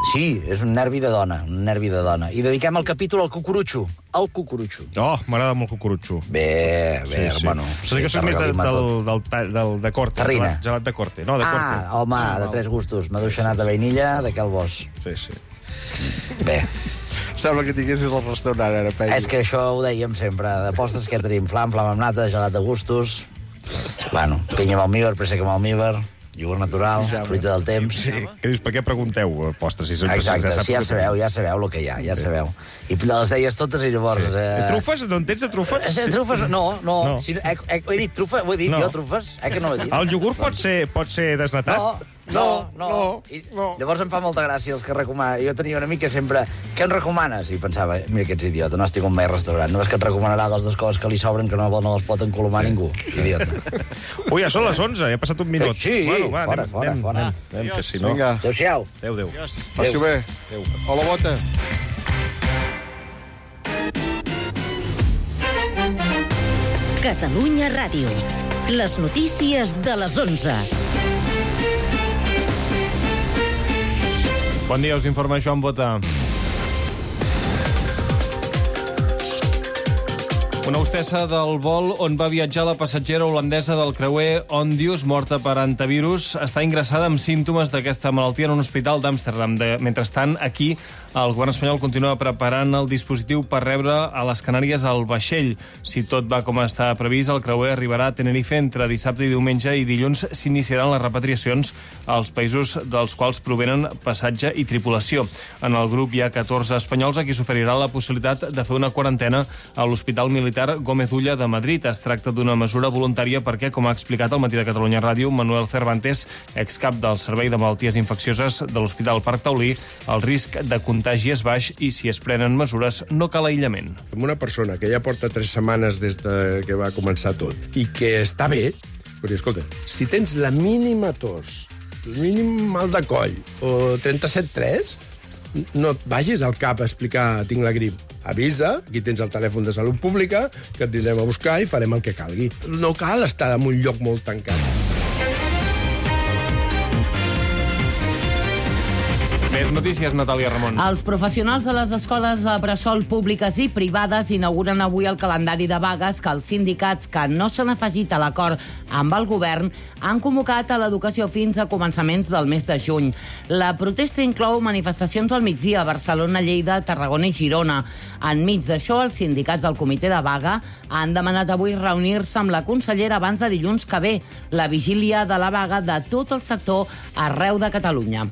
Sí, és un nervi de dona, un nervi de dona. I dediquem el capítol al cucurutxo. Al cucurutxo. Oh, m'agrada molt el cucurutxo. Bé, bueno. Sí, que soc més de corte. Terrina. Gelat de corte. No, de corte. Home, de tres gustos. Maduixanat de vainilla, de cal bos. Sí. Bé. Sembla que tinguessis el restaurant, ara, Peyu. És que això ho dèiem sempre. De postres que tenim flam amb nata, gelat de gustos. Bueno, pinya amb almíbar, préssec amb almíbar, iogurt natural, fruita del temps. Sí. Què dius, per què pregunteu postres? Exacte, sí, ja sabeu el que hi ha, ja sabeu. I les deies totes i llavors... Trufes? No en tens de trufes? Trufes? No. He dit trufa, ho he dit jo, trufes? Que no ho he dit? El iogurt pot ser desnatat? No. Llavors em fa molta gràcia els que recomanen. Jo tenia una mica sempre... Què em recomanes? I pensava, mira que ets idiota, no estic un mai restaurant. No és que et recomanarà les dues coses que li sobren que no les pot encolomar ningú. Idiota. Ui, ja són les 11, ja ha passat un minut. Sí, fora. Anem, que si no... Adéu-siau. Adéu. Passi-ho bé. Hola, Bota. Catalunya Ràdio. Les notícies de les 11. Bon dia, us informa Joan Bota. Una hostessa del vol on va viatjar la passatgera holandesa del creuer Ondius, morta per antivirus, està ingressada amb símptomes d'aquesta malaltia en un hospital d'Amsterdam. Mentrestant, aquí, el govern espanyol continua preparant el dispositiu per rebre a les Canàries el vaixell. Si tot va com està previst, el creuer arribarà a Tenerife entre dissabte i diumenge i dilluns s'iniciaran les repatriacions als països dels quals provenen passatge i tripulació. En el grup hi ha 14 espanyols a qui s'oferirà la possibilitat de fer una quarantena a l'Hospital Militar Gómez Ulla de Madrid. Es tracta d'una mesura voluntària perquè, com ha explicat al Matí de Catalunya Ràdio, Manuel Cervantes, excap del Servei de Malalties Infeccioses de l'Hospital Parc Taulí, el risc de contagi és baix i si es prenen mesures no cal aïllament. Amb una persona que ja porta 3 setmanes des que va començar tot i que està bé, però escolta, si tens la mínima tos, el mínim mal de coll o 37,3, no et vagis al cap a explicar tinc la grip. Avisa, aquí tens el telèfon de Salut Pública, que et anirem a buscar i farem el que calgui. No cal estar en un lloc molt tancat. Més notícies, Natàlia Ramon. Els professionals de les escoles bressol públiques i privades inauguren avui el calendari de vagues que els sindicats que no s'han afegit a l'acord amb el govern han convocat a l'educació fins a començaments del mes de juny. La protesta inclou manifestacions al migdia a Barcelona, Lleida, Tarragona i Girona. Enmig d'això, els sindicats del comitè de vaga han demanat avui reunir-se amb la consellera abans de dilluns que ve, la vigília de la vaga de tot el sector arreu de Catalunya.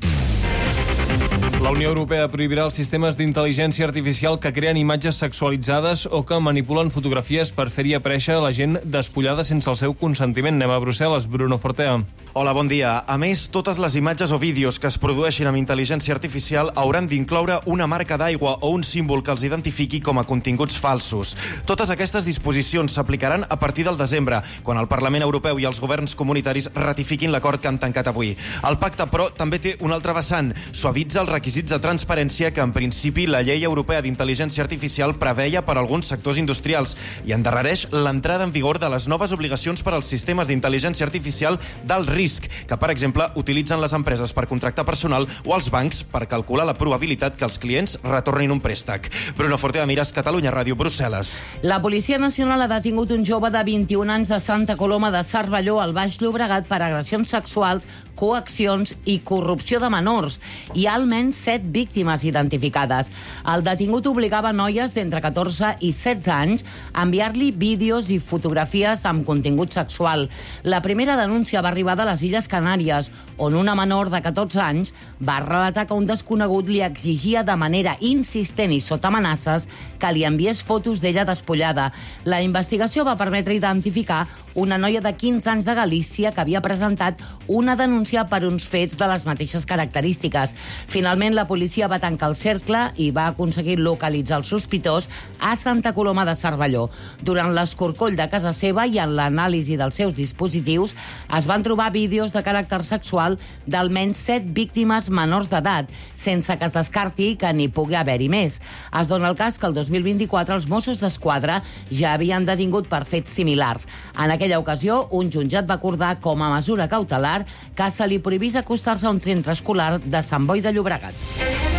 La Unió Europea prohibirà els sistemes d'intel·ligència artificial que creen imatges sexualitzades o que manipulen fotografies per fer-hi aparèixer la gent despullada sense el seu consentiment. Anem a Brussel·les. Bruno Fortea. Hola, bon dia. A més, totes les imatges o vídeos que es produeixin amb intel·ligència artificial hauran d'incloure una marca d'aigua o un símbol que els identifiqui com a continguts falsos. Totes aquestes disposicions s'aplicaran a partir del desembre, quan el Parlament Europeu i els governs comunitaris ratifiquin l'acord que han tancat avui. El pacte, però, també té un altre vessant. Suavitza els requisits de transparència que, en principi, la llei europea d'intel·ligència artificial preveia per a alguns sectors industrials i endarrereix l'entrada en vigor de les noves obligacions per als sistemes d'intel·ligència artificial d'alt risc, que, per exemple, utilitzen les empreses per contractar personal o els bancs per calcular la probabilitat que els clients retornin un préstec. Bruno Fortea, Mires, Catalunya Ràdio, Brussel·les. La Policia Nacional ha detingut un jove de 21 anys de Santa Coloma de Cervelló, al Baix Llobregat, per agressions sexuals, coaccions i corrupció de menors. Hi ha almenys 7 víctimes identificades. El detingut obligava noies d'entre 14 i 16 anys a enviar-li vídeos i fotografies amb contingut sexual. La primera denúncia va arribar de les Illes Canàries, on una menor de 14 anys va relatar que un desconegut li exigia de manera insistent i sota amenaces que li enviés fotos d'ella despullada. La investigació va permetre identificar una noia de 15 anys de Galícia que havia presentat una denúncia per uns fets de les mateixes característiques. Finalment, la policia va tancar el cercle i va aconseguir localitzar el sospitós a Santa Coloma de Cervelló. Durant l'escorcoll de casa seva i en l'anàlisi dels seus dispositius es van trobar vídeos de caràcter sexual d'almenys 7 víctimes menors d'edat, sense que es descarti que n'hi pugui haver-hi més. Es dona el cas que el 2024 els Mossos d'Esquadra ja havien detingut per fets similars. En aquella ocasió, un jutjat va acordar com a mesura cautelar que se li prohibís acostar-se a un centre escolar de Sant Boi de Llobregat.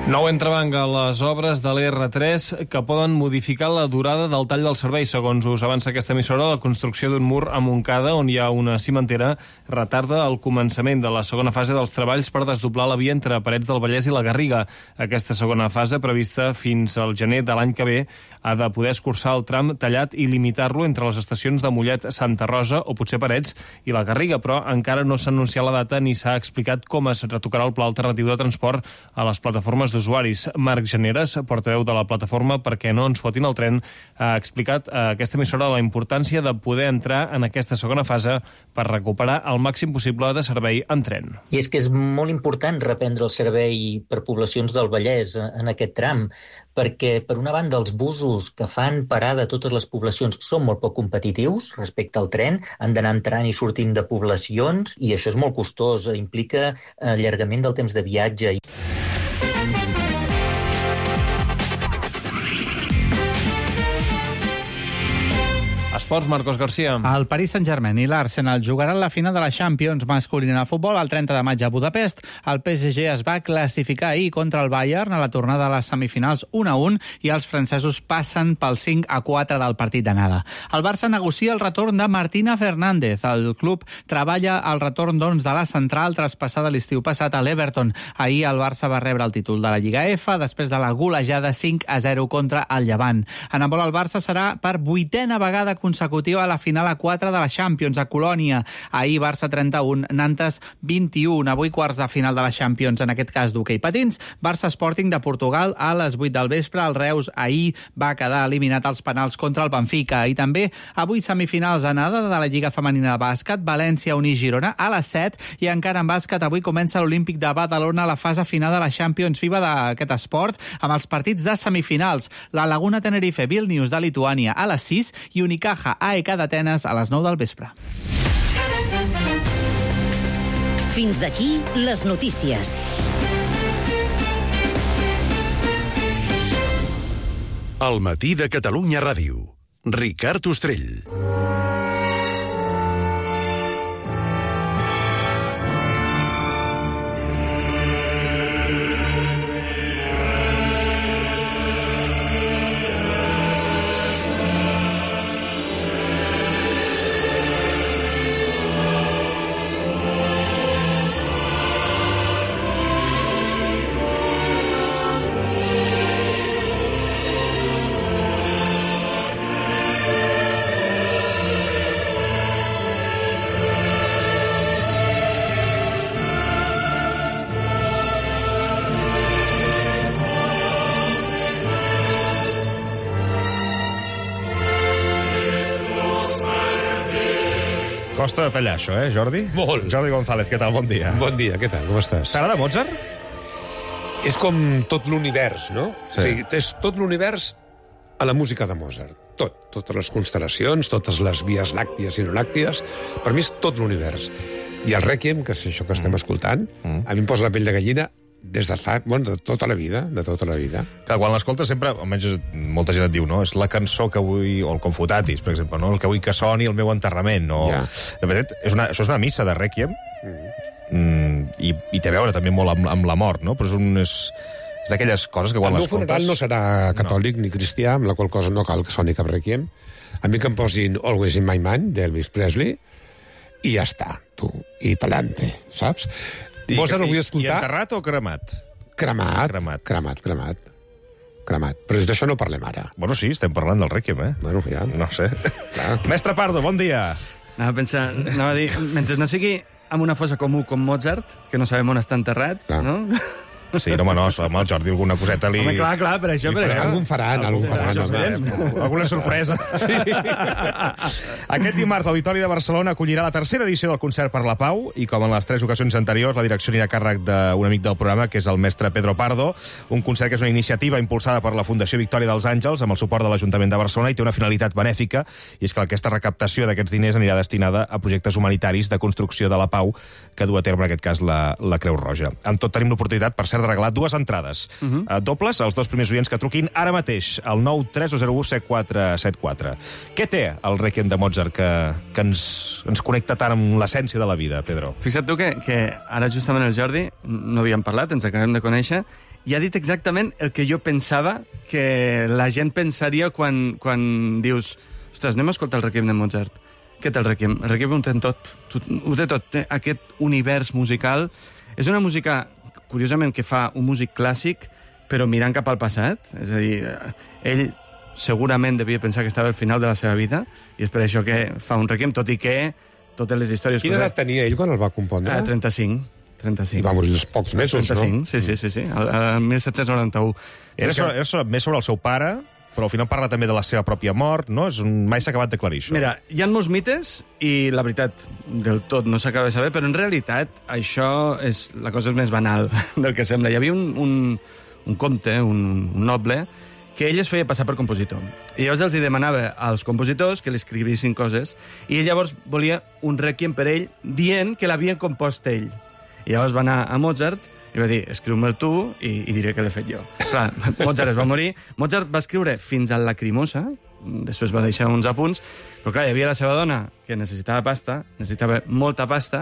Nou entrebanc a les obres de l'R3 que poden modificar la durada del tall del servei. Segons us avança aquesta emissora, la construcció d'un mur a Montcada, on hi ha una cimentera, retarda el començament de la segona fase dels treballs per desdoblar la via entre Parets del Vallès i la Garriga. Aquesta segona fase, prevista fins al gener de l'any que ve, ha de poder escurçar el tram tallat i limitar-lo entre les estacions de Mollet, Santa Rosa o potser Parets i la Garriga, però encara no s'ha anunciat la data ni s'ha explicat com es retocarà el pla alternatiu de transport a les plataformes d'usuaris. Marc Generes, portaveu de la plataforma Perquè no ens fotin el tren, ha explicat a aquesta emissora la importància de poder entrar en aquesta segona fase per recuperar el màxim possible de servei en tren. I és que és molt important reprendre el servei per poblacions del Vallès en aquest tram, perquè, per una banda, els busos que fan parada a totes les poblacions són molt poc competitius respecte al tren, han d'anar entrant i sortint de poblacions, i això és molt costós, implica allargament del temps de viatge. Esports, Marcos García. El Paris Saint-Germain i l'Arsenal jugaran la final de la Champions masculina de futbol el 30 de maig a Budapest. El PSG es va classificar ahir contra el Bayern a la tornada de les semifinals 1-1 i els francesos passen pel 5-4 del partit d'anada. El Barça negocia el retorn de Martina Fernández. El club treballa el retorn de la central traspassada l'estiu passat a l'Everton. Ahir el Barça va rebre el títol de la Lliga F després de la golejada 5-0 contra el Llevant. En handbol el Barça serà per 8a vegada consecutiva a la final a 4 de la Champions a Colònia. Ahir Barça 31, Nantes 21. Avui quarts de final de la Champions, en aquest cas d'hoquei patins. Barça Sporting de Portugal a les 8 del vespre. El Reus ahir va quedar eliminat als penals contra el Benfica. I també avui semifinals anada de la Lliga Femenina de Bàsquet. València unir Girona a les 7. I encara en bàsquet avui comença l'Olímpic de Badalona a la fase final de la Champions FIBA d'aquest esport amb els partits de semifinals. La Laguna Tenerife Vilnius de Lituània a les 6 i Unicaja AEK d'Atenes a les 9 del vespre. Fins aquí les notícies. Al matí de Catalunya Ràdio. Ricard Ostrell. Costa de tallar, això, Jordi? Molt. Jordi González, què tal? Bon dia. Bon dia, què tal? Com estàs? T'agrada Mozart? És com tot l'univers, no? Sí. O sigui, és tot l'univers a la música de Mozart. Totes les constel·lacions, totes les vies làcties i no làcties, per mi és tot l'univers. I el Rèquiem, que és això que estem escoltant, a mi em posa la pell de gallina des de fa, de tota la vida, Clar, quan l'escoltes sempre, almenys molta gent et diu, no? És la cançó que vull, o el Confutatis, per exemple, no? El que vull que soni el meu enterrament, no? Ja. De fet, això és una missa de Rèquiem, i té a veure també molt amb la mort, no? Però és d'aquelles coses que quan l'escoltes... El meu funeral no serà catòlic ni cristià, amb la qual cosa no cal que soni cap Rèquiem. A mi que em posin Always in My Mind, d'Elvis Presley, i ja està, tu, i pelante, saps? Mozart el vull escoltar... I enterrat o cremat? Cremat. Però d'això no parlem ara. Bueno, sí, estem parlant del Rèquiem, Bueno, ja. No sé. Mestre Pardo, bon dia. Anava a dir, mentre no sigui amb una fossa comú com Mozart, que no sabem on està enterrat, no? Sí, no, amb el Jordi alguna coseta li... Home, clar, per això. Algun faran. Alguna sorpresa. Sí. Aquest dimarts l'Auditori de Barcelona acollirà la tercera edició del Concert per la Pau i, com en les 3 ocasions anteriors, la direcció anirà a càrrec d'un amic del programa, que és el mestre Pedro Pardo. Un concert que és una iniciativa impulsada per la Fundació Victòria dels Àngels amb el suport de l'Ajuntament de Barcelona i té una finalitat benèfica, i és que aquesta recaptació d'aquests diners anirà destinada a projectes humanitaris de construcció de la pau que du a terme, en aquest cas, la Creu Roja. Amb tot, tenim l'oportunitat, per cert, concert de regalar 2 entrades dobles als 2 primers oients que truquin ara mateix al 930017474. Què té el Rèquiem de Mozart que ens connecta tant amb l'essència de la vida, Pedro? Fixa't tu que ara justament el Jordi, no havíem parlat, ens acabem de conèixer, i ha dit exactament el que jo pensava que la gent pensaria quan dius ostres, anem a escoltar el Rèquiem de Mozart. Què té el Rèquiem? El Rèquiem ho té tot. Ho té tot. Té aquest univers musical. És una música, curiosament, que fa un músic clàssic, però mirant cap al passat. És a dir, ell segurament devia pensar que estava al final de la seva vida, i és per això que fa un Rèquiem, tot i que totes les històries... Quina edat tenia ell quan el va compondre? 35. I va morir uns pocs mesos, 35, no? Sí, el 1791. Era més sobre el seu pare, però al final parla també de la seva pròpia mort, no? Mai s'ha acabat d'aclarir això. Mira, hi ha molts mites, i la veritat, del tot no s'acaba de saber, però en realitat això és la cosa més banal del que sembla. Hi havia un comte, un noble, que ell es feia passar per compositor. I llavors els demanava als compositors que li escrivissin coses, i ell llavors volia un rèquiem per ell, dient que l'havien compost ell. I llavors va anar a Mozart i va dir, escriu-me'l tu i diré que l'he fet jo. Clar, Mozart es va morir. Mozart va escriure fins al Lacrimosa, després va deixar uns apunts, però clar, hi havia la seva dona que necessitava pasta, necessitava molta pasta,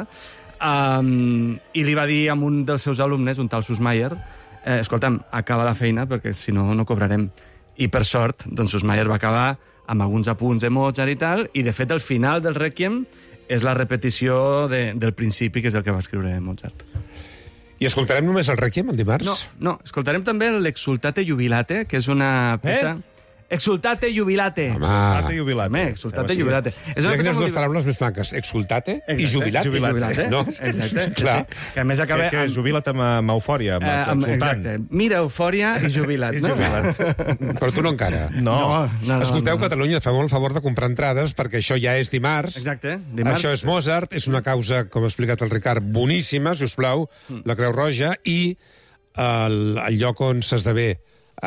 i li va dir a un dels seus alumnes, un tal Sussmayer, escolta'm, acaba la feina perquè si no, no cobrarem. I per sort, doncs Sussmayer va acabar amb alguns apunts de Mozart i tal, i de fet el final del Rèquiem és la repetició del principi, que és el que va escriure Mozart. I escoltarem només el Rèquiem, el dimarts? No, escoltarem també l'Exultate Jubilate, que és una peça... Exultate Jubilate. Home, Exultate Jubilate. És una quines dues paraules més maques. Exultate i Jubilate. No? Exacte. Clar. Que a més acaba... Que jubila't amb eufòria, amb exultant. Exacte. Mira eufòria i jubila't. Però tu no encara. No. Escolteu, Catalunya fa molt el favor de comprar entrades, perquè això ja és dimarts. Exacte. Dimarts. Això és Mozart, és una causa, com ha explicat el Ricard, boníssima, si us plau, la Creu Roja, i el lloc on s'esdevé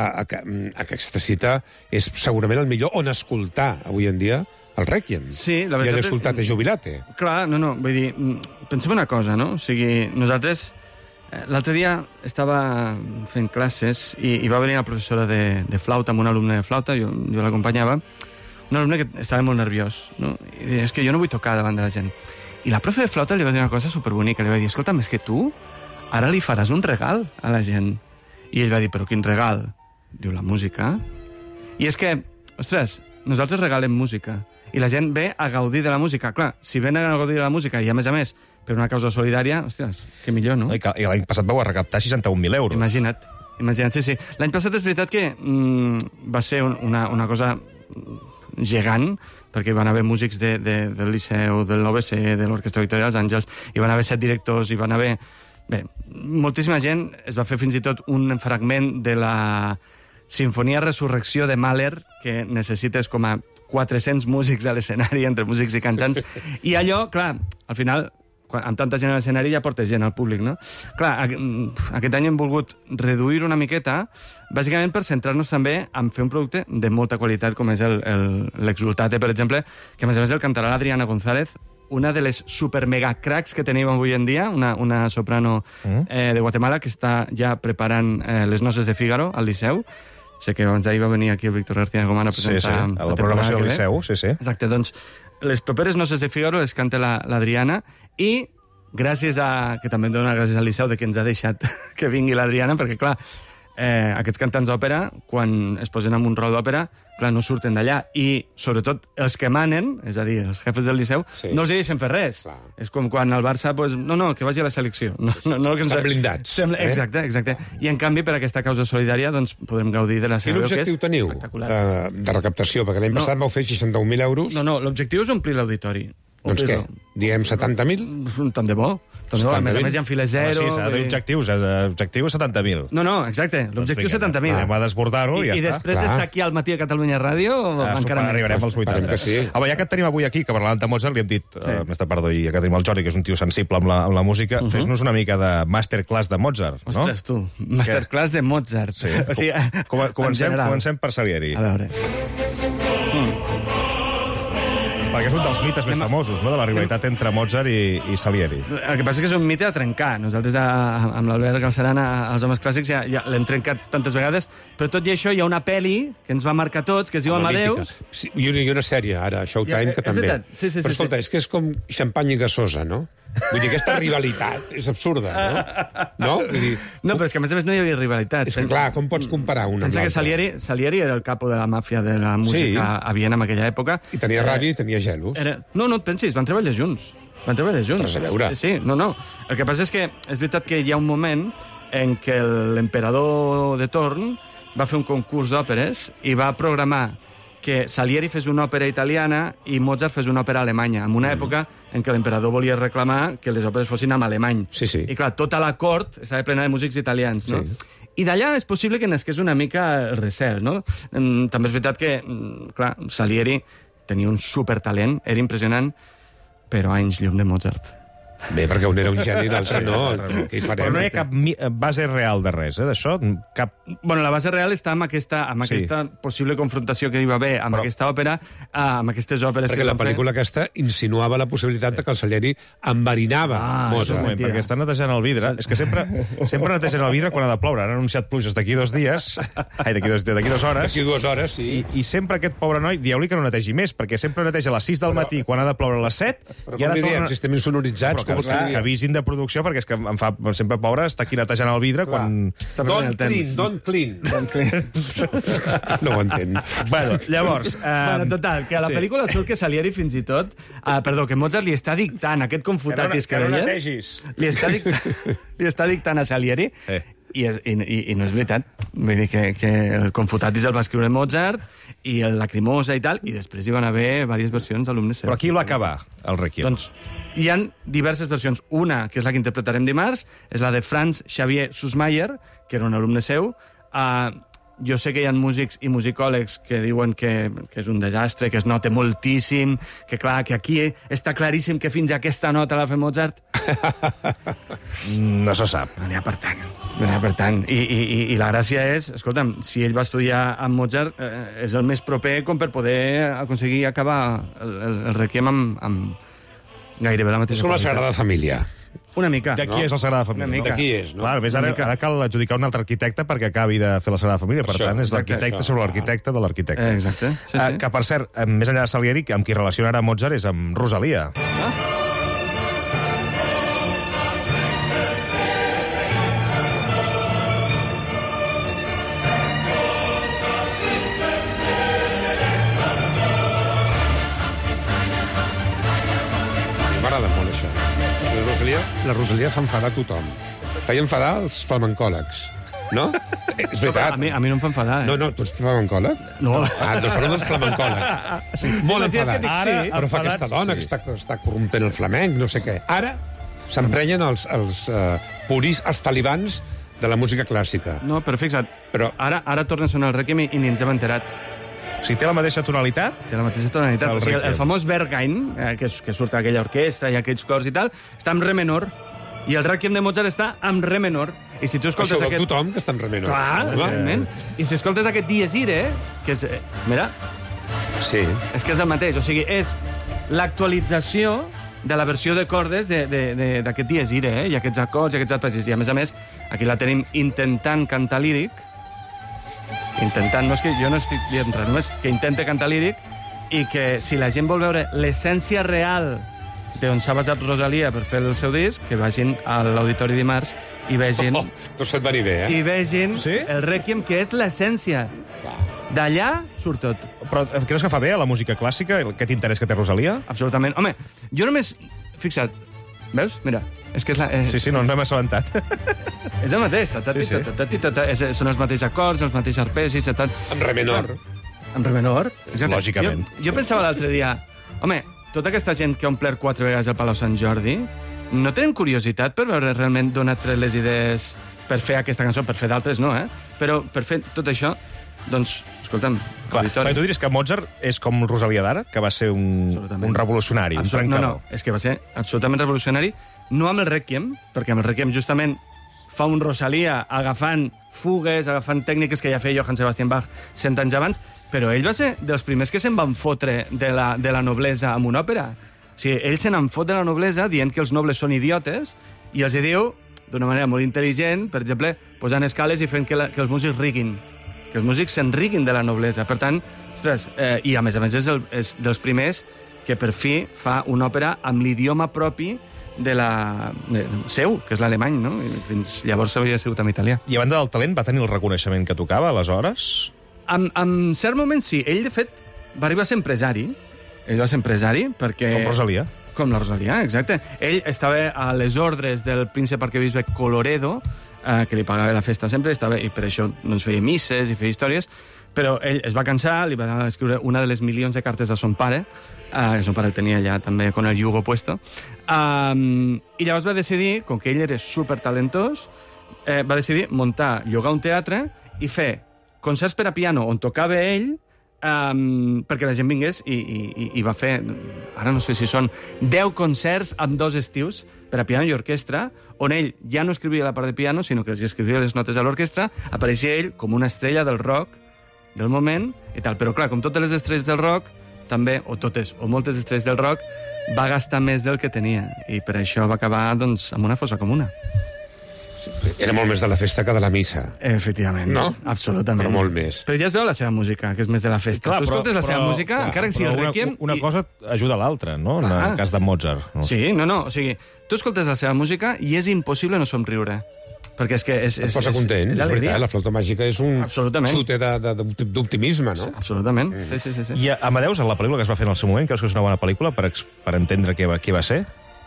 aquesta cita és segurament el millor on escoltar avui en dia el Rèquiem. Sí, la veritat... I l'escoltate jubilate. Clar, no, vull dir, pensem una cosa, no? O sigui, nosaltres... L'altre dia estava fent classes i va venir la professora de flauta amb un alumne de flauta, jo l'acompanyava, un alumne que estava molt nerviós, no? I deia, és que jo no vull tocar davant de la gent. I la profe de flauta li va dir una cosa superbonica, li va dir, escolta'm, és que tu ara li faràs un regal a la gent. I ell va dir, però quin regal? Diu, la música. I és que, ostres, nosaltres regalem música i la gent ve a gaudir de la música. Clar, si venen a gaudir de la música i, a més, per una causa solidària, ostres, que millor, no? I l'any passat vau recaptar 61.000 euros. Imagina't, sí. L'any passat és veritat que va ser una cosa gegant, perquè hi van haver músics del Liceu, del l'OBC, de l'Orquestra Victòria dels Àngels, hi van haver 7 directors, hi van haver... Bé, moltíssima gent, es va fer fins i tot un fragment de la Sinfonia Resurrecció de Mahler, que necessites com a 400 músics a l'escenari, entre músics i cantants, i allò, clar, al final, amb tanta gent a l'escenari ja porta gent al públic, no? Clar, aquest any hem volgut reduir una miqueta, bàsicament per centrar-nos també en fer un producte de molta qualitat, com és l'Exultate, per exemple, que a més el cantarà l'Adriana González, una de les super-mega-cracs que tenim avui en dia, una soprano de Guatemala que està ja preparant les noces de Fígaro al Liceu. Sé que abans d'ahir va venir aquí el Víctor García Gomán a presentar... Sí, a la programació del Liceu, sí. Exacte, doncs les properes noces de Fígaro les canta l'Adriana i gràcies a... que també em dona gràcies al Liceu de que ens ha deixat que vingui l'Adriana, perquè clar, aquests cantants d'òpera, quan es posen en un rol d'òpera, clar, no surten d'allà. I, sobretot, els que manen, és a dir, els jefes del Liceu, no els deixen fer res. Clar. És com quan el Barça, pues, no, que vagi a la selecció. Estan blindats. Exacte. I, en canvi, per aquesta causa solidària, doncs, podrem gaudir de la seva veu, que és espectacular. Quin objectiu teniu de recaptació? Perquè l'any passat vau fer 61.000 euros. No, l'objectiu és omplir l'auditori. Doncs què? Diem 70.000? Tant de bo. A més hi ha files zero... Sí, s'ha d'objectius. Objectiu 70.000. No, exacte. L'objectiu 70.000. Anem a desbordar-ho i ja està. I després d'estar aquí al matí a Catalunya Ràdio, encara més. Arribarem als 80. Sí. Home, ja que et tenim avui aquí, que parlant de Mozart, li hem dit, més tard, perdó, i ja que tenim el Jordi, que és un tio sensible amb la música, fes-nos una mica de masterclass de Mozart, no? Ostres, tu, masterclass de Mozart. Sí. O sigui, comencem per Salieri. A veure... perquè és un dels mites més famosos, no?, de la rivalitat entre Mozart i Salieri. El que passa és que és un mite a trencar. Nosaltres, amb l'Albert Galceran, als Homes Clàssics, ja l'hem trencat tantes vegades, però tot i això hi ha una pel·li que ens va marcar tots, que es diu Amadeus. Sí, i una sèrie, ara, Showtime, que també. Sí, però escolta, és que és com xampany i gasosa, no? Vull dir, aquesta rivalitat és absurda, no? Vull dir, no, però és que a més no hi havia rivalitat. És que clar, com pots comparar una amb l'altra? Pensa que Salieri era el capo de la màfia de la música a Viena en aquella època. I tenia ràbia i tenia gelos. No et pensis, van treballar junts. Res a veure. Sí, no. El que passa és que és veritat que hi ha un moment en què l'emperador de torn va fer un concurs d'òperes i va programar que Salieri fes una òpera italiana i Mozart fes una òpera alemanya, en una època en què l'emperador volia reclamar que les òperes fossin en alemany. Sí. I clar, tota la cort estava plena de músics italians, no? Sí. I d'allà és possible que nasqués una mica el recel, no? També és veritat que, clar, Salieri tenia un supertalent, era impressionant, però anys llum de Mozart. Bé, perquè un era un geni i l'altre no. Què hi farem? Però no hi ha cap base real de res, d'això? Bueno, la base real està amb aquesta possible confrontació que hi va haver amb aquesta òpera, amb aquestes òperes perquè que la pel·lícula aquesta insinuava la possibilitat que el Salieri enverinava Mozart. Perquè està netejant el vidre. És que sempre netegen el vidre quan ha de ploure. Han anunciat pluges d'aquí 2 dies. Ai, d'aquí 2 hores. D'aquí 2 hores, sí. I sempre aquest pobre noi, dieu-li que no netegi més, perquè sempre neteja a les 6 del matí quan ha de ploure a les 7. Però com li diem, si estem insonoritzats... Que avisin de producció, perquè és que em fa sempre pobre estar aquí netejant el vidre quan... Don't clean. No ho entenc. Bueno, llavors... Total, que a la pel·lícula surt que Salieri fins i tot... que Mozart li està dictant aquest confutatis que no netegis. Li està dictant a Salieri i no és veritat. Vull dir que el confutatis el va escriure Mozart i el Lacrimosa i tal, i després hi van haver diverses versions d'alumnes seus. Però qui el va acabar, el Requiem? Doncs hi ha diverses versions. Una, que és la que interpretarem dimarts, és la de Franz Xavier Sussmayer, que era un alumne seu. Jo sé que hi ha músics i musicòlegs que diuen que és un desastre, que es nota moltíssim, que clar, que aquí està claríssim que fins a aquesta nota l'ha fet Mozart. No se sap. No n'hi ha per tant. I la gràcia és, escolta'm, si ell va estudiar amb Mozart, és el més proper com per poder aconseguir acabar el Requiem amb gairebé la mateixa qualitat. És com la Sagrada Família. Una mica. D'aquí és la Sagrada Família. D'aquí és, no? Clar, a més, ara cal adjudicar un altre arquitecte perquè acabi de fer la Sagrada Família. Per tant, és l'arquitecte sobre l'arquitecte de l'arquitecte. Exacte. Que, per cert, més enllà de Salieri, amb qui relaciona ara Mozart és amb Rosalia. M'agrada molt, això. La Rosalia fa enfadar tothom. Feia enfadar els flamencòlegs, no? És veritat. A mi no em fa enfadar, No, tu ets flamencòleg? No. Doncs parlem dels flamencòlegs. Sí. Molt enfadat. Però fa aquesta dona que està corrompent el flamenc, no sé què. Ara s'emprenyen els puris, els talibans de la música clàssica. No, però fixa't, ara torna a sonar el Requiem i ni ens hem enterat. O sigui, té la mateixa tonalitat? Té la mateixa tonalitat. O sigui, el famós Berghain, que surt a aquella orquestra i aquells cors i tal, està en re menor. I el Requiem de Mozart està en re menor. I si tu escoltes això tothom que està en re menor. Clar, evidentment. I si escoltes aquest Dies Irae, que és... Mira. Sí. És que és el mateix. O sigui, és l'actualització de la versió de cordes d'aquest Dies Irae, i aquests acords i aquests arpegis. I a més, aquí la tenim intentant cantar líric. Intentant, no és que jo no estic dient res, només que intenta cantar líric, i que si la gent vol veure l'essència real d'on s'ha basat Rosalia per fer el seu disc, que vagin a l'auditori dimarts i vegin... Tu se't va dir bé, I vegin el Requiem, que és l'essència. D'allà surt tot. Però creus que fa bé a la música clàssica aquest interès que té Rosalia? Absolutament. Home, jo només... Fixa't, veus? Mira, és que és la... Sí, no ens hem assabentat. És el mateix. Són els mateixos acords, els mateixos arpegis... En re menor. En re menor. Lògicament. Jo pensava l'altre dia, home, tota aquesta gent que ha omplert 4 vegades el Palau Sant Jordi, no tenen curiositat per veure realment d'on ha tret les idees per fer aquesta cançó, per fer d'altres no, però per fer tot això, doncs, escolta'm... Perquè tu diries que Mozart és com Rosalia d'ara, que va ser un revolucionari, un trencador. No, és que va ser absolutament revolucionari, no amb el Requiem, perquè amb el Requiem justament fa un Rosalia agafant fugues, agafant tècniques que ja feia Johann Sebastian Bach 100 anys abans, però ell va ser dels primers que se'n van fotre de la noblesa amb una òpera. O sigui, ell se n'en fot de la noblesa dient que els nobles són idiotes i els diu, d'una manera molt intel·ligent, per exemple, posant escales i fent que els músics riguin, que els músics se'n riguin de la noblesa. Per tant, ostres, i a més és dels primers que per fi fa una òpera amb l'idioma propi seu, que és l'alemany, no? I fins llavors havia sigut en italià. I a banda del talent, va tenir el reconeixement que tocava, aleshores? En cert moment, sí. Ell, de fet, va arribar a ser empresari. Perquè... Com Rosalia. Com la Rosalia, exacte. Ell estava a les ordres del príncep arquebisbe Coloredo, que li pagava la festa sempre, i per això doncs, feia misses i feia històries, però ell es va cansar, li va escriure una de les milions de cartes a son pare, que son pare el tenia allà també con el yugo puesto, i llavors va decidir, com que ell era supertalentós, va decidir llogar un teatre i fer concerts per a piano on tocava ell, perquè la gent vingués i va fer, ara no sé si són 10 concerts amb 2 estius per a piano i orquestra, on ell ja no escrivia la part de piano, sinó que els escrivia les notes a l'orquestra, apareixia ell com una estrella del rock del moment i tal. Però clar, com totes les estrelles del rock, també, o totes, o moltes estrelles del rock, va gastar més del que tenia, i per això va acabar, doncs, amb una fossa comuna. Era molt més de la festa que de la missa. Efectivament, no? Absolutament. Però molt més. Però ja es veu la seva música, que és més de la festa. Clar, tu escoltes la seva música, encara que sigui el Requiem... Una cosa ajuda a l'altra, no? En el cas de Mozart. No? Sí, no, o sigui, tu escoltes la seva música i és impossible no somriure. Perquè és que et posa content, és veritat, la flauta màgica és un xute d'optimisme, no? Absolutament, sí. I Amadeus, la pel·lícula que es va fer en el seu moment, creus que és una bona pel·lícula per entendre què va ser?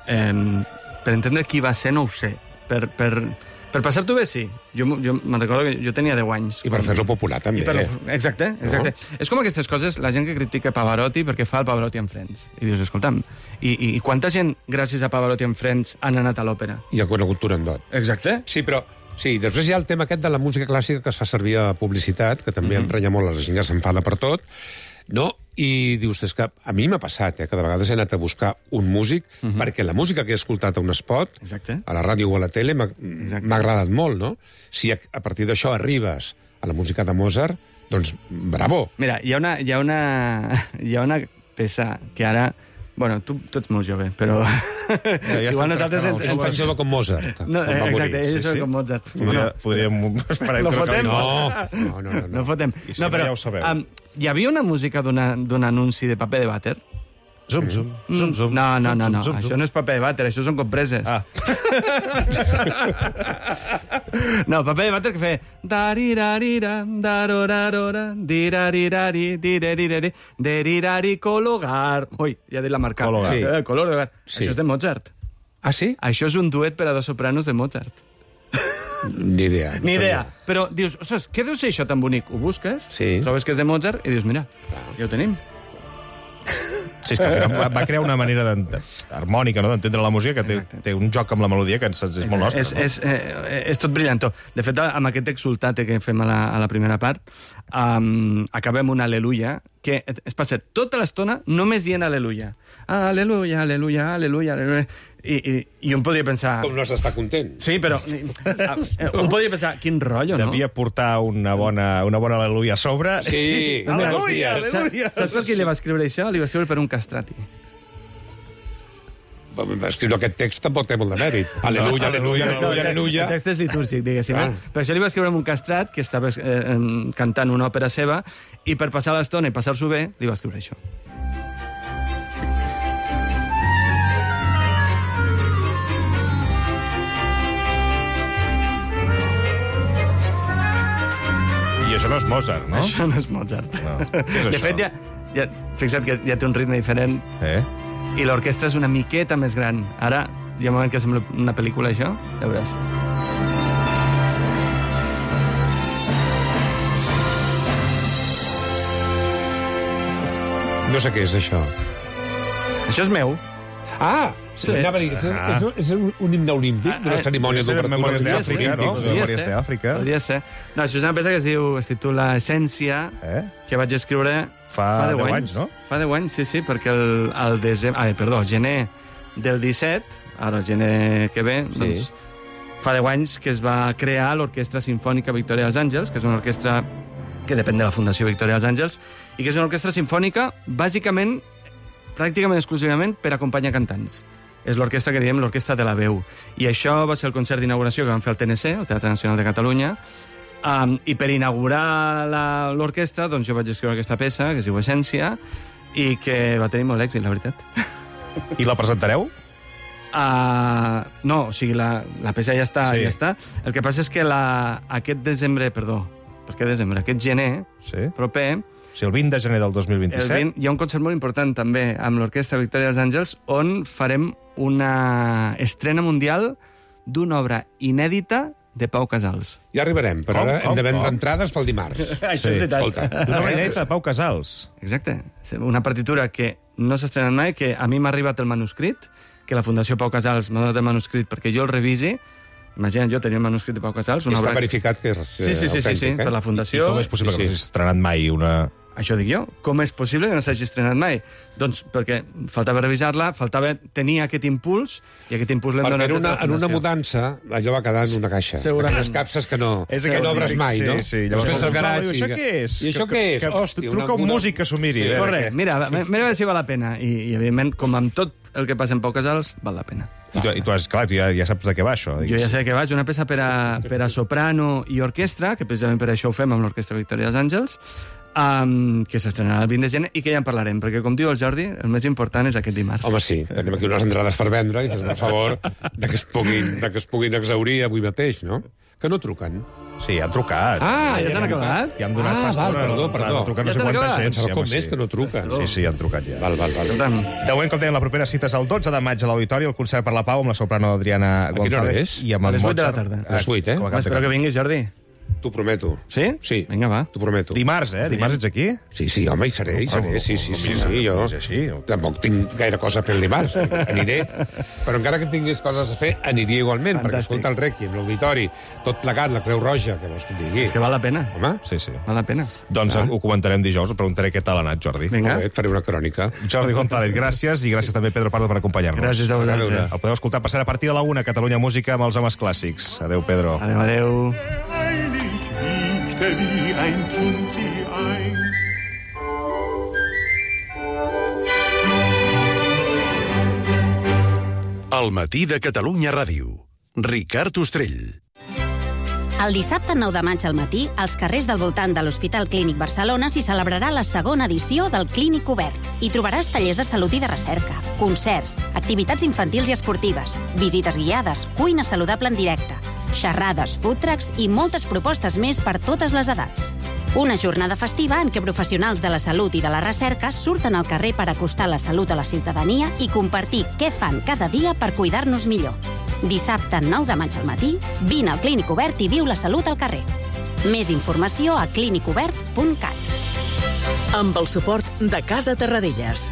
Per entendre qui va ser no ho sé. Per passar-t'ho bé, sí. Jo me'n recordo que jo tenia 10 anys. I per fer-lo popular, també. Exacte. No? És com aquestes coses, la gent que critica Pavarotti perquè fa el Pavarotti en Friends. I dius, escolta'm, i quanta gent, gràcies a Pavarotti en Friends, han anat a l'òpera? I ha conegut Turandot. Exacte. Sí, però... Sí, després hi ha el tema aquest de la música clàssica que es fa servir a publicitat, que també emprenya molt, la gent ja s'enfada per tot, no? I dius, és que a mi m'ha passat, que de vegades he anat a buscar un músic perquè la música que he escoltat a un spot, a la ràdio o a la tele, m'ha agradat molt, no? Si a partir d'això arribes a la música de Mozart, doncs bravo. Mira, hi ha una peça que ara... Bueno, tu ets molt jove, però... Igual nosaltres ens tan jove com Mozart. No, exacte, ell és com Mozart. Podríem esperar... No fotem? No fotem. I sempre ja ho sabeu. Hi havia una música d'un anunci de paper de vàter? Zum, zum, zum, zum. No, això no és paper de vàter, això són compreses. No, paper de vàter que feia... Darirarira, darorarora, dirarirari, dirarirari, derirari, cologar... Ui, ja he dit la marca. Color de hogar. Això és de Mozart. Ah, sí? Això és un duet per a 2 sopranos de Mozart. Ni idea. Però dius, ostres, què deu ser això tan bonic? Ho busques, trobes que és de Mozart i dius, mira, ja ho tenim. Sí, és que va crear una manera harmònica, no?, d'entendre la música, que té un joc amb la melodia que és molt nostre. És tot brillantó. De fet, amb aquest exultate que fem a la primera part, acabem un aleluia, que es passa tota l'estona només dient aleluia. Aleluia, aleluia, aleluia, aleluia. I un podria pensar... Com no s'està content. Sí, però un podria pensar, quin rotllo, no? Devia portar una bona aleluia a sobre. Sí. Aleluia, aleluia. Saps per qui li va escriure això? Li va escriure per un castrati. Escriure aquest text tampoc té molt de mèrit. Aleluia, aleluia, aleluia, aleluia. El text és litúrgic, diguéssim. Per això li va escriure un castrat que estava cantant una òpera seva i per passar l'estona i passar-s'ho bé, li va escriure això. I això no és Mozart, no? Això no és Mozart. De fet, fixa't que ja té un ritme diferent. I l'orquestra és una miqueta més gran. Ara, hi ha un moment que sembla una pel·lícula, això. Ja veuràs. No sé què és, això. Això és meu. Ah! Sí. És un himne olímpic d'una cerimònia d'obertura. Memòries d'Àfrica, no? Memòries d'Àfrica. Podria ser. No, això és una peça que es titula Essència, que vaig escriure fa 10 anys, no? Fa 10 anys, sí, perquè el gener del 17, ara el gener que ve, doncs fa 10 anys que es va crear l'Orquestra Simfònica Victòria dels Àngels, que és una orquestra que depèn de la Fundació Victòria dels Àngels, i que és una orquestra simfònica, bàsicament, pràcticament exclusivament, per acompanyar cantants. És l'orquestra que diem l'orquestra de la veu. I això va ser el concert d'inauguració que vam fer al TNC, el Teatre Nacional de Catalunya, i per inaugurar l'orquestra, doncs jo vaig escriure aquesta peça, que es diu Essència, i que va tenir molt èxit, la veritat. I la presentareu? No, o sigui, la peça ja està. El que passa és que aquest gener, proper... O sigui, el 20 de gener del 2027. Hi ha un concert molt important, també, amb l'Orquestra Victòria dels Àngels, on farem una estrena mundial d'una obra inèdita de Pau Casals. Ja arribarem, però ara hem de vendre entrades pel dimarts. Això és veritat. D'una obra inèdita de Pau Casals. Exacte. Una partitura que no s'ha estrenat mai, que a mi m'ha arribat el manuscrit, que la Fundació Pau Casals m'ha donat el manuscrit perquè jo el revisi. Imagina't, jo tenia el manuscrit de Pau Casals. Està verificat que és autèntic, sí, per la Fundació. I com és possible que no s'hagi estrenat mai una... Això dic jo. Com és possible que no s'hagi estrenat mai? Doncs perquè faltava revisar-la, faltava tenir aquest impuls, i aquest impuls l'hem donat... Perquè en una mudança, allò va quedar en una caixa. Segurament. Les capses que no obres mai, no? Sí, llavors tens el garatge. Això què és? I això què és? Hòstia, truca un músic que s'ho miri. Correcte. Mira, a veure si val la pena. I evidentment, com amb tot el que passa en Pau Casals, val la pena. I tu ja saps de què va, això. Jo ja sé de què va. És una peça per a soprano i orquestra, que precisament per això ho fem amb l'Orquestra Victòria dels Àngels, que s'estrenarà el 20 de gener i que ja en parlarem, perquè, com diu el Jordi, el més important és aquest dimarts. Home, sí, tenim aquí unes entrades per vendre i fes el favor que es puguin exaurir avui mateix, no? Que no truquen. Sí, han trucat. Ja s'han acabat? Ja han donat fast perdó. Ja s'han acabat? Pensava com més que no truquen. Sí, han trucat ja. Val. De moment, com deien, la propera cita és el 12 de maig a l'Auditori, el concert per la Pau amb la soprano Adriana González. A les 8 de la tarda. A les 8, Espero que vinguis, Jordi. T'ho prometo. Sí? Sí. Vinga, va. T'ho prometo. Dimarts, Dimarts ets aquí? Sí, home, hi seré. Sí, jo tampoc tinc gaire cosa a fer el dimarts. Aniré. Però encara que tinguis coses a fer, aniria igualment, perquè escolta el Requiem, l'Auditori, tot plegat, la Creu Roja, que vols que et digui. És que val la pena. Home? Sí. Val la pena. Doncs ho comentarem dijous, et preguntaré què tal ha anat, Jordi. Vinga. Et faré una crònica. Jordi González, gràcies, i gràcies també, Pedro Pardo, per acompanyar-nos. Gràcies a vosaltres. El podeu escoltar passant a partir de la 1, Catalunya Música amb els homes clàssics. Adéu, Pedro. Adéu. Wie ein Kind sie ein. El matí de Catalunya Ràdio. Ricard Ostrell. El dissabte 9 de maig al matí, als carrers del voltant de l'Hospital Clínic Barcelona s'hi celebrarà la segona edició del Clínic Obert. Hi trobaràs tallers de salut i de recerca, concerts, activitats infantils i esportives, visites guiades, cuina saludable en directe, xerrades, food trucks i moltes propostes més per totes les edats. Una jornada festiva en què professionals de la salut i de la recerca surten al carrer per acostar la salut a la ciutadania i compartir què fan cada dia per cuidar-nos millor. Dissabte 9 de maig al matí, vine al Clínic Obert i viu la salut al carrer. Més informació a clinicobert.cat. Amb el suport de Casa Terradellas.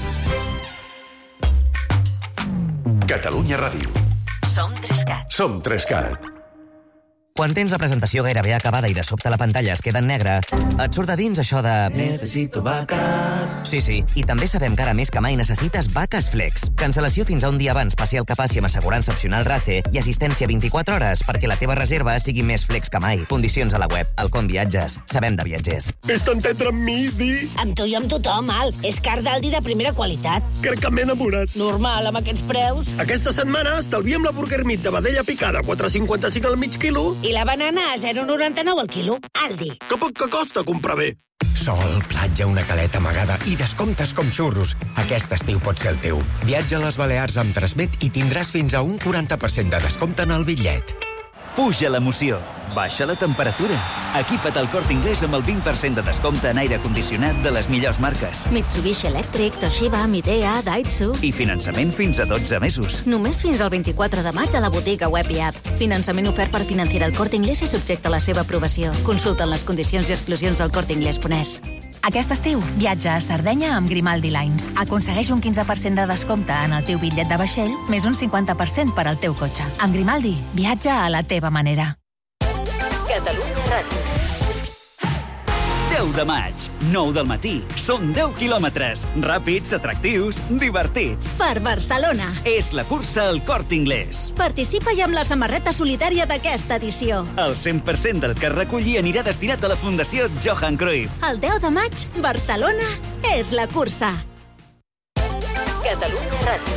Catalunya Ràdio. Som 3CAT. Som 3CAT. Quan tens la presentació gairebé acabada i de sobte la pantalla es queda en negre, et surt de dins això de... Necessito vaques. Sí, i també sabem que ara més que mai necessites vaques Flex. Cancel·lació fins a un dia abans, passi el que passi amb assegurança opcional RACE i assistència 24 hores perquè la teva reserva sigui més flex que mai. Condicions a la web. Alcon Viatges. Sabem de viatgers. Vés-te entendre amb mi, Di. Amb tu i amb tothom, Al. És car d'Aldi de primera qualitat. Crec que m'he enamorat. Normal, amb aquests preus. Aquesta setmana estalviem la burger meat de vedella picada, 4,55 al mig quilo. I la banana a 0,99 al quilo. Aldi. Que poc que costa comprar bé. Sol, platja, una caleta amagada i descomptes com xurros. Aquest estiu pot ser el teu. Viatja a les Balears amb Transmet i tindràs fins a un 40% de descompte en el bitllet. Puja l'emoció, baixa la temperatura. Equipa't al Corte Inglés amb el 20% de descompte en aire condicionat de les millors marques. Mitsubishi Electric, Toshiba, Midea, Daihatsu. I finançament fins a 12 mesos. Només fins al 24 de maig a la botiga web i app. Finançament ofert per Financiera El Corte Inglés i subjecte a la seva aprovació. Consulta les condicions i exclusions al corteinglés.es. Aquest estiu, viatja a Sardenya amb Grimaldi Lines. Aconsegueix un 15% de descompte en el teu bitllet de vaixell, més un 50% per al teu cotxe. Amb Grimaldi, viatja a la teva manera. Catalunya Ràdio. 10 de maig, 9 del matí. Són 10 quilòmetres. Ràpids, atractius, divertits. Per Barcelona. És la cursa al Corte Inglés. Participa-hi amb la samarreta solidària d'aquesta edició. El 100% del que es reculli anirà destinat a la Fundació Johan Cruyff. El 10 de maig, Barcelona és la cursa. Catalunya Ràdio.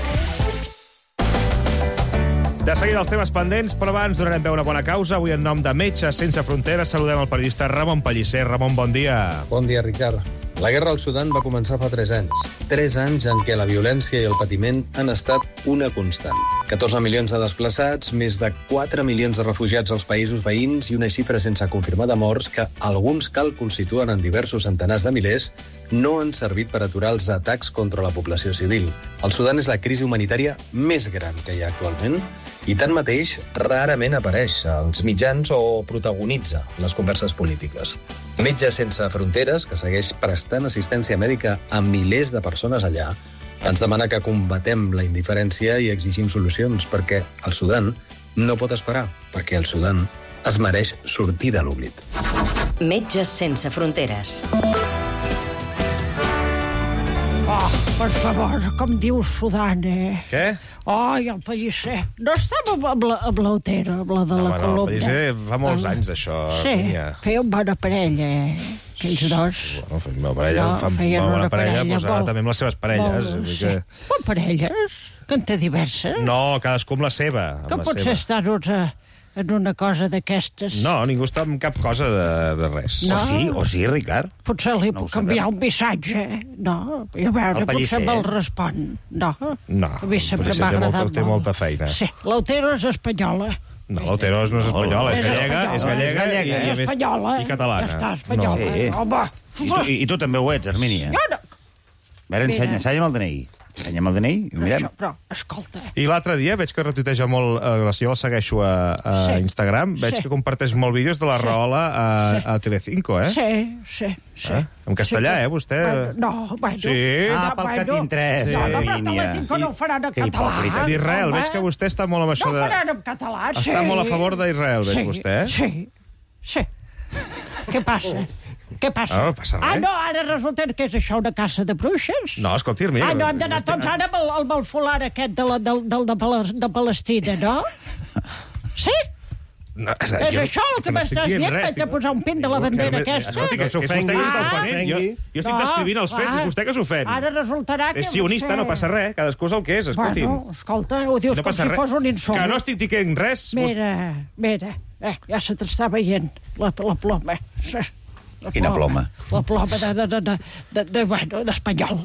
De seguida els temes pendents, però abans donarem veu a una bona causa. Avui, en nom de Metges Sense Fronteres, saludem el periodista Ramon Pellicer. Ramon, bon dia. Bon dia, Ricard. La guerra al Sudan va començar fa 3 anys. 3 anys en què la violència i el patiment han estat una constant. 14 milions de desplaçats, més de 4 milions de refugiats als països veïns i una xifra sense confirmar de morts que alguns càlculs situen en diversos centenars de milers no han servit per aturar els atacs contra la població civil. El Sudan és la crisi humanitària més gran que hi ha actualment i tanmateix rarament apareix als mitjans o protagonitza les converses polítiques. Metges Sense Fronteres, que segueix prestant assistència mèdica a milers de persones allà, ens demana que combatem la indiferència i exigim solucions, perquè el Sudan no pot esperar, perquè el Sudan es mereix sortir de l'oblit. Metges Sense Fronteres. Oh, per favor, com diu Sudan, Què? Ai, el Pellicer. No estava amb l'Otero, amb la de la columna. No, el Pellicer fa molts anys, d'això. Sí, feien bona parella, aquells dos. Bueno, feien bona parella, doncs ara també amb les seves parelles. Bon, parelles? Que en té diverses? No, cadascú amb la seva. Que potser estar-nos en una cosa d'aquestes. No, ningú està en cap cosa de res. No? O sí, Ricard? Potser li puc canviar un missatge. No, i a veure, potser me'l respon. No, a mi sempre m'ha agradat molt. Té molta feina. Sí, l'Otero és espanyola. No, l'Otero no és espanyola, és gallega és espanyola. I catalana. Ja està, espanyola. Home. I tu també ho ets, Hermínia. Jo no. A veure, ensenya'm el DNI. Ensenya'm el DNI i ho mirem. Però, escolta... I l'altre dia veig que retuiteja molt, jo el segueixo a Instagram, veig que comparteix molt vídeos de la Rahola a Telecinco, Sí. En castellà, vostè? No, bueno... Sí. Pel que tinc 3. No, per Telecinco no ho faran en català. D'Israel, veig que vostè està molt amb això de... No ho faran en català, sí. Està molt a favor d'Israel, veig vostè, Sí. Què passa? Què passa? No passa res. No, ara resulta que és això una caça de bruixes? No, escolti, Hermínia... No, hem d'anar tots ara amb el folar aquest de Palestina, no? Sí? No, és això el que m'estàs dient? Vaig a posar un pin de la bandera aquesta? Escolti, que vostè que s'està ofenent. Jo estic descrivint els fets, és vostè que s'ofèn. Ara resultarà que... És sionista, no passa res, cadascú és el que és, escolti. Bueno, escolta, ho dius com si fos un insult. Que no estic dient res. Mira, ja se t'està veient la ploma. Quina ploma? La ploma d'espanyol.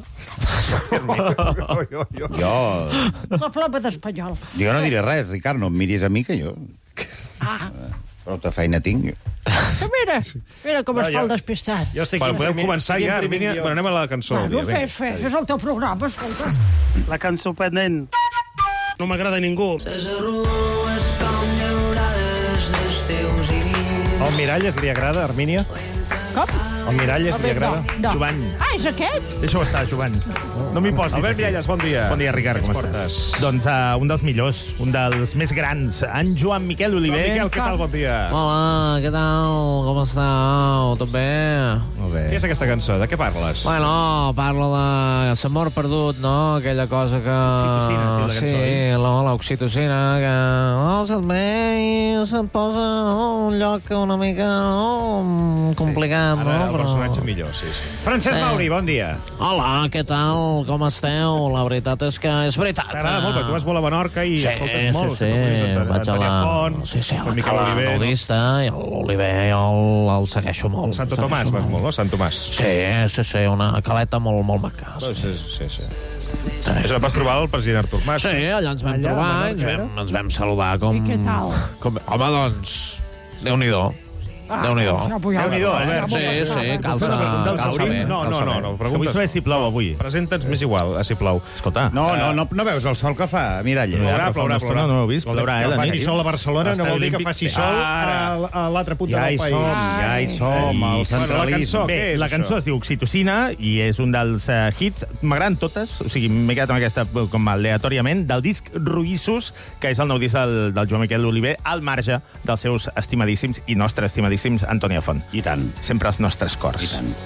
La ploma d'espanyol. Jo no diré res, Ricard, no em miris a mi, que jo... Prou de feina tinc. Mira com es fa el despistat. Podem començar ja, Hermínia? Anem a la cançó. Fes, és el teu programa, escolta. La cançó pendent. No m'agrada ningú. Les arrugues com llaurades dels teus dits. El Miralles li agrada, Hermínia? Com? El Miralles li agrada? No. Jovan. És aquest? Deixa-ho estar, Jovan. No m'hi posis. Albert Miralles, bon dia. Bon dia, Ricard, com estàs? Doncs un dels millors, un dels més grans, en Joan Miquel Oliver. Joan Miquel, què tal? Bon dia. Hola, què tal? Com estàu? Tot bé? Molt bé. Què és aquesta cançó? De què parles? Bueno, parlo de l'amor perdut, no? Aquella cosa que... Oxitocina, sí, la cançó. Sí, l'oxitocina, que se't ve i se't posa un lloc una mica complicat, no? Ara el personatge millor, sí. Francesc Mauri, bon dia. Hola, què tal? Com esteu? La veritat és que és veritat. T'agrada molt, perquè tu vas molt a Menorca i escoltes molt. Sí, vaig a la... Sí, a la cala nudista, i l'Oliver el segueixo molt. Santo Tomàs vas molt, no? Sant Tomàs. Sí, una caleta molt maca. Sí. Això vas trobar el president Artur Mas. Sí, allà ens vam trobar, ens vam saludar com... I què tal? Home, doncs, Déu-n'hi-do. Déu-n'hi-do. Déu-n'hi-do, Albert. Sí, calça bé. No, vull saber si plou avui. Presenta'ns més igual, si plou. Escolta. No veus el sol que fa, Miralles? Plourà. No ho he vist, plourà, Que faci sol a Barcelona no vol dir que faci sol a l'altra punta del país. Ja hi som, el centralisme. Bé, la cançó es diu Oxitocina i és un dels hits, m'agraden totes, o sigui, m'he quedat amb aquesta com aleatòriament, del disc Ruïssos, que és el nou disc del Joan Miquel Oliver, al marge dels seus estimadíssims i nostres estimadíssims estimadíssims Antònia Font. I tant. Sempre als nostres cors. I tant.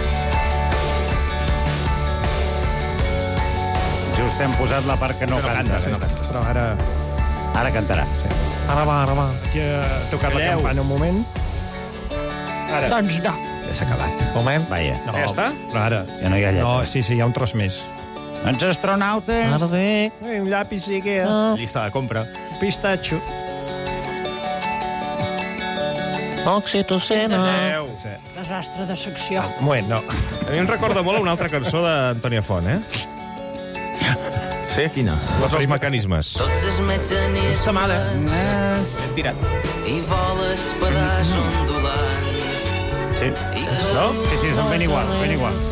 Just hem posat la part que no canta. Però ara... Ara cantarà. Sí. Ara va. Aquí ha tocat la campana un moment. Ara. Doncs no. Ja s'ha acabat. Moment? Vaja. No, ja està? Però ara... Ja no hi ha lletra. No, sí, hi ha un tros més. Els astronautes... Ara dic... Un llapis sí que... Llista de compra. Pistatxo. Oxitocina. Sí. Desastre de secció. Un moment, no. A mi em recorda molt una altra cançó d'Antònia Font, Sí? Quina? Tots els mecanismes. Tots els mecanismes... Està mal, Ben tirat. I voles pedaç ondulant. Sí. No? Sí, són ben iguals.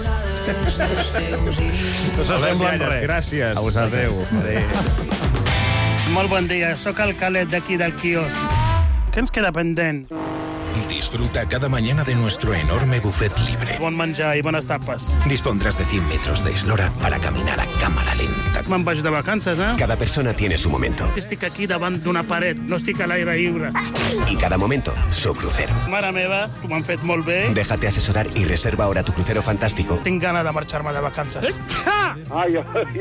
No s'assemblen res. Gràcies. A vosaltres. Adéu. Molt bon dia, sóc el Calet d'aquí del quiosc. Què ens queda pendent? Disfruta cada mañana de nuestro enorme buffet libre. Bon menjar i bones tapes. Dispondrás de 100 metros de eslora para caminar a cámara lenta. Me'n vaig de vacances, Cada persona tiene su momento. Estic aquí davant d'una paret, no estic a l'aire lliure. Y cada momento, su crucero. Mare meva, tu m'han fet molt bé. Déjate asesorar y reserva ahora tu crucero fantástico. Tinc gana de marxar-me de vacances. Ai.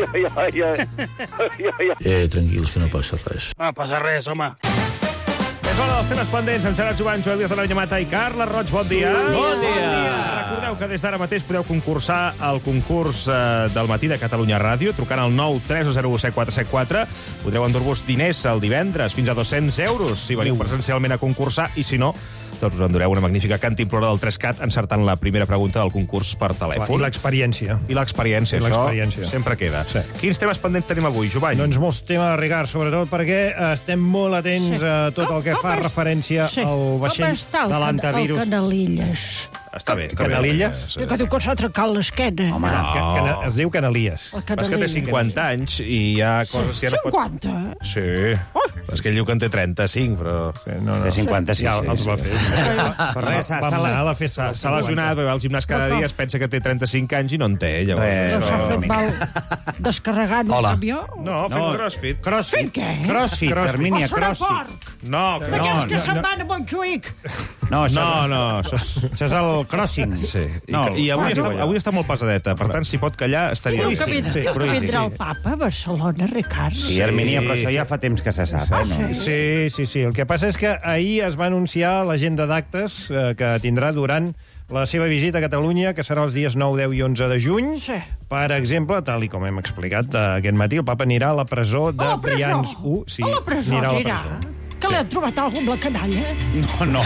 Tranquils, que no passa res. No passa res, home. És hora dels temes pendents amb Gerard Jovany, Joel Díaz de la Vinyamata i Carles Roig. Bon dia. Bon dia. Recordeu que des d'ara mateix podeu concursar al concurs del matí de Catalunya Ràdio, trucant al 9 310 7474. Podreu endur-vos diners el divendres, fins a 200 euros, si veniu presencialment a concursar, i si no, doncs us endureu una magnífica cantimplora del 3CAT encertant la primera pregunta del concurs per telèfon. I l'experiència. I l'experiència, això sempre queda. Sí. Quins temes pendents tenim avui, Jovany? Doncs molts temes, Ricard, sobretot perquè estem molt atents a tot el que fa referència al vaixell de l'antivirus. El Canalilles. Està bé. Canalilles? Que diu que s'ha trencat l'esquena. Home, es diu Canalies. És que té 50 anys i hi ha coses... 50? Sí. És que ell diu que en té 35, però... Té 56. Ja els va fer. Per res, s'ha lesionat, va al gimnàs cada dia, es pensa que té 35 anys i no en té. No s'ha fet mal descarregant un avió? No, fent crossfit. Fent què? Crossfit, Hermínia, crossfit. No, d'aquells que se'n van a Montjuïc. No, això és el crossing. Sí. I avui està molt pesadeta, per tant, si pot callar, estaria... Que vindrà el papa a Barcelona, Ricard. Sí, Hermínia, però això ja fa temps que se sap, Sí. El que passa és que ahir es va anunciar l'agenda d'actes que tindrà durant la seva visita a Catalunya, que serà els dies 9, 10 i 11 de juny. Sí. Per exemple, tal i com hem explicat aquest matí, el papa anirà a la presó de Brians 1. Sí, a la presó anirà? Que l'ha trobat algú amb la canalla? No.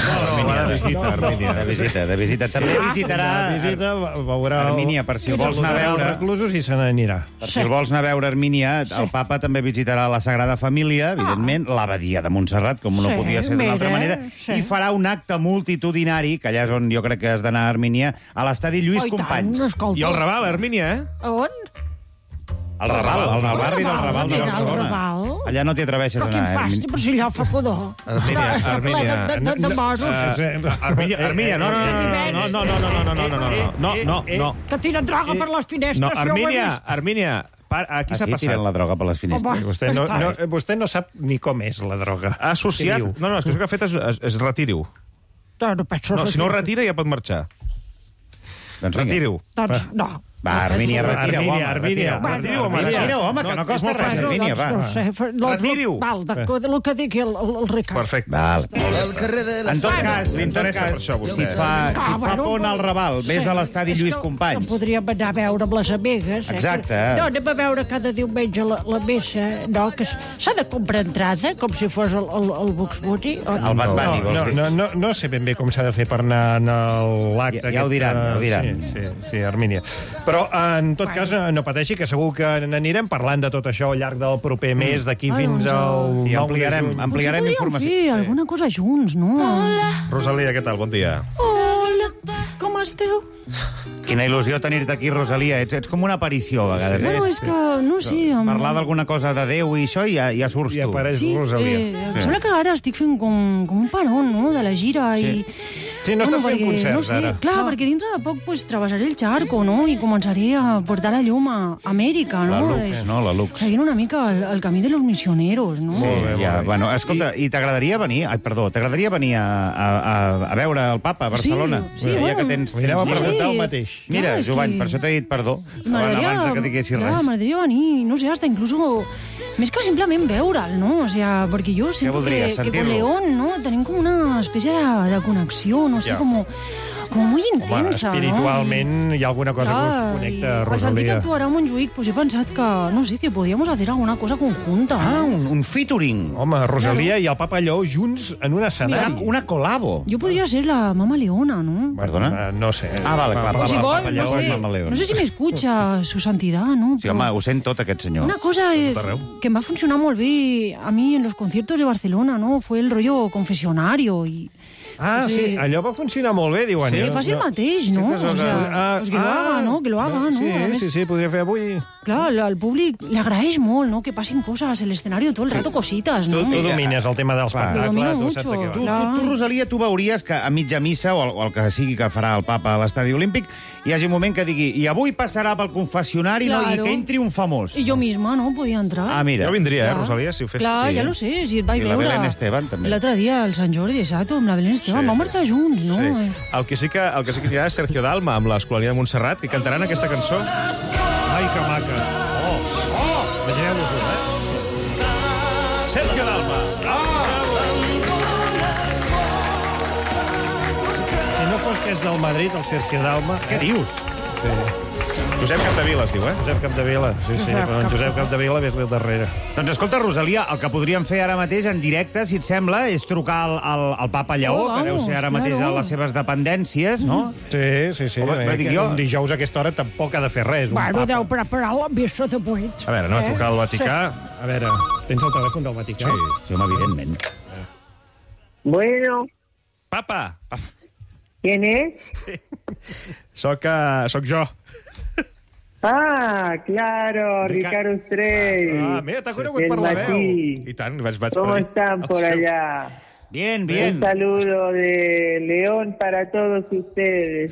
De visita. També visitarà... veurà Hermínia, per si el vols anar a veure... reclusos i se n'anirà. Per si el vols anar a veure, Hermínia, el papa també visitarà la Sagrada Família, evidentment, l'abadia de Montserrat, com no podia ser d'una altra manera, i farà un acte multitudinari, que allà és on jo crec que has d'anar, Hermínia, a l'estadi Lluís Companys. I el Raval, Hermínia, A on? Al Raval, al barri del Raval de Barcelona. Allà no t'hi atreveixes a anar. Però quin fas, però si allò fa pudor. Hermínia. De moros. Hermínia, no. Que tiren droga per les finestres. No, Hermínia, aquí s'ha passat. Tiren la droga per les finestres. Vostè no sap ni com és la droga. Ha associat... No, és que això que ha fet és retiri-ho. No, si no ho retira ja pot marxar. Doncs retiri-ho. Doncs no. Va, Hermínia, retira-ho, home. Retira-ho, home, que no costa res, Hermínia, va. Retiri-ho. Val, el que digui el Ricard. Perfecte. Val. En tot cas, si fa pont al Raval, vés a l'estadi Lluís Companys. No podríem anar a veure amb les amigues. Exacte. No, anem a veure cada diumenge la missa. No, que s'ha de comprar entrada, com si fos el Bugs Bunny. El Bad Bunny, vols dir? No sé ben bé com s'ha de fer per anar a l'acte. Ja ho diran. Sí, Hermínia. Però, en tot cas, no pateixi, que segur que n'anirem parlant de tot això al llarg del proper mes, d'aquí fins al 9 de juny. Ampliarem informació. Potser podríem fer alguna cosa junts, no? Hola. Rosalia, què tal? Bon dia. Hola, com esteu? Quina il·lusió tenir-te aquí, Rosalia. Ets com una aparició, a vegades. Bueno, és que, no sé... Parlar d'alguna cosa de Déu i això, i ja surts tu. I apareix Rosalia. Em sembla que ara estic fent com un parón, no?, de la gira, i Sí, no estàs fent concerts, ara. Clar, perquè dintre de poc travessaré el charco, no?, i començaré a portar la llum a Amèrica, no? La Lux. Seguint una mica el camí de los misioneros, no? Molt bé, ja. Bueno, escolta, i t'agradaria venir... T'agradaria venir a veure el papa a Barcelona? Sí, bueno. Ja que tens... Mireu a preguntar el mateix. Mira, Jovany, per això t'he dit perdó, abans que diguessis res. M'agradaria venir, no sé, hasta incluso... Més que simplement veure'l, no? O sea, perquè jo sento que con León, no?, tenim com una espècie de connexió, no sé, com muy intensa, espiritualment hi ha alguna cosa que us connecta, Rosalia. Al sentir que actuarà a Montjuïc, he pensat que, no sé, que podíamos hacer alguna cosa conjunta. Ah, un featuring. Home, Rosalia i el Papa Lleó junts en un escenari. Una colabo. Jo podria ser la Mama Leona, ¿no? Perdona? No sé. Ah, vale, Papa Lleó, no sé si m'escucha su santidad, ¿no? Sí, home, ho sent tot, aquest senyor. Una cosa que em va funcionar molt bé a mi en los conciertos de Barcelona, ¿no?, fue el rollo confesionario y... Ah, sí, allò va funcionar molt bé, diuen. Sí, faci el mateix, no? O sea, que lo haga, no? Que lo haga, no? Sí, podria fer avui... Clar, al públic li agraeix molt, no?, que passin coses a l'escenario tot el rato, cositas, no? Tu domines el tema dels espectacles, tu saps de què va. Tu, Rosalia, tu veuries que a mitja missa, o el que sigui que farà el papa a l'estadi olímpic, hi hagi un moment que digui, i avui passarà pel confessionari, no?, i que entri un famós. I jo misma, no?, podia entrar. Ah, mira. Jo vindria, Rosalia, si ho fes. Clar, ja lo sé, si et vaig veure. I la Belén Esteban, també. L'altre dia, al Sant Jordi, exacto, amb la Belén Esteban. Vam marxar junts, no? El que sí que hi ha és Sergio Dalma, amb l'Escolania de Montserrat, que cantaran aquesta cançó. Ai, que maca. Imagineu-vos-ho, Sergio Dalma. Si no fos que és del Madrid, el Sergio Dalma... Què dius? Josep Capdevila es diu, Josep Capdevila, sí, però en Josep Capdevila ves-li al darrere. Doncs escolta, Rosalia, el que podríem fer ara mateix en directe, si et sembla, és trucar al Papa Lleó, que deu ser ara mateix a les seves dependències, no? Sí. Un dijous a aquesta hora tampoc ha de fer res, un Bueno, deu preparar la missa de 8. A veure, anem a trucar al Vaticà. A veure, tens el telèfon del Vaticà? Sí, home, evidentment. Bueno. Papa. ¿Quién es? Soc jo. Ah, claro, Ricardo Estrell. Ah, mira, t'ha conegut per la veu. I tant, vaig ¿Cómo están por allá? Bien. Un saludo de León para todos ustedes,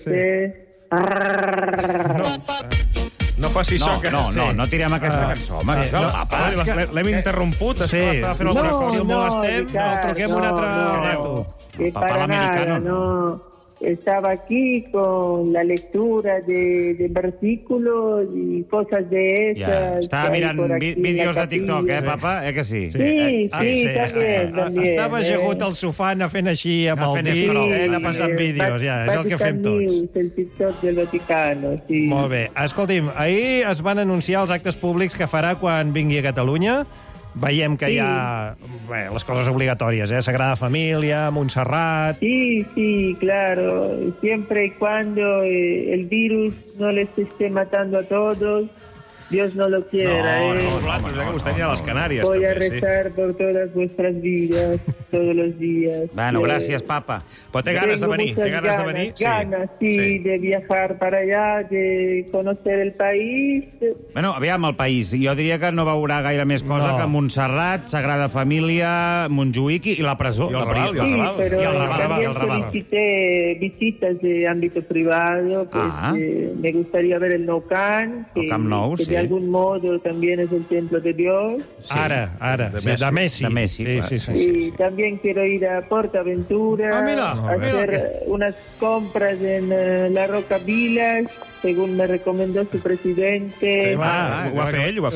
No faci això. No tirem aquesta cançó, home. L'hem interromput, estava fent alguna cosa. Si el molestem, el truquem un altre rato. Que para nada, no... Estaba aquí con la lectura de versículos y cosas de esas. Ja, estava mirant vídeos de TikTok, papa? Que sí? Sí, también. Estava ajegut al sofà, anar fent així amb el dit, anar passant vídeos, ja, és el que fem tots. El TikTok del Vaticano, sí. Molt bé. Escolti'm, ahir es van anunciar els actes públics que farà quan vingui a Catalunya. Veiem que hi ha les coses obligatòries, Sagrada Família, Montserrat... Sí, claro. Siempre y cuando el virus no les esté matando a todos, Dios no lo quiera. No, vostè anirà a les Canàries. Voy a rezar por todas vuestras vidas, todos los días. Bueno, gràcies, papa. Però té ganes de venir, Ganas, de viajar para allá, de conocer el país. Bueno, aviam, el país. Jo diria que no veurà gaire més cosa que Montserrat, Sagrada Família, Montjuïc i la presó. I el Raval. Sí, pero también solicité visitas de ámbito privado, me gustaría ver el Nou Camp, que de algún modo también es el templo de Dios. Sí. Ara, de Messi. Sí. Y también quiero ir a PortAventura, a hacer unas compras en la Roca Village, según me recomendó su presidente. Sí, ho va fer ell.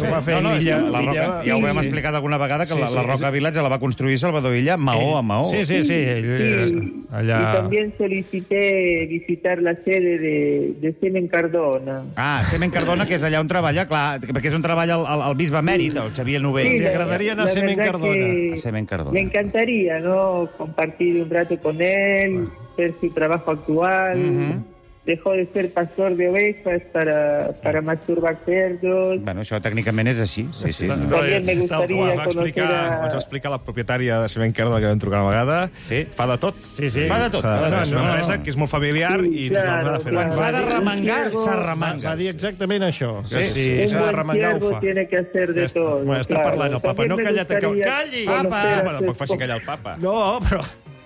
Ja ho vam explicar alguna vegada, que la Roca Village la va construir Salvador Illa, maó a maó. Sí. Y también solicité visitar la sede de Semen Cardona. Ah, Semen Cardona, que és allà on treballa, clar, perquè és on treballa el bisbe emèrit, el Xavier Novell. Li agradaria anar a Semen Cardona. Me encantaría, ¿no?, compartir un rato con él, ver su trabajo actual. Dejó de ser pastor de ovejas para masturbar cerdos. Bueno, això tècnicament és així. Sí. También me gustaría conocer a... Ens va explicar la propietària de Semen Cardona, que vam trucar una vegada. Sí. Fa de tot. Sí. Fa de tot. És una empresa que és molt familiar i claro, quan s'ha de remengar, s'arremanga. Va dir exactament això. Sí. Un buen siervo tiene que hacer de todo. Està parlant el papa. No, calla't. Calli! Papa! No pot faci callar el papa. No, però...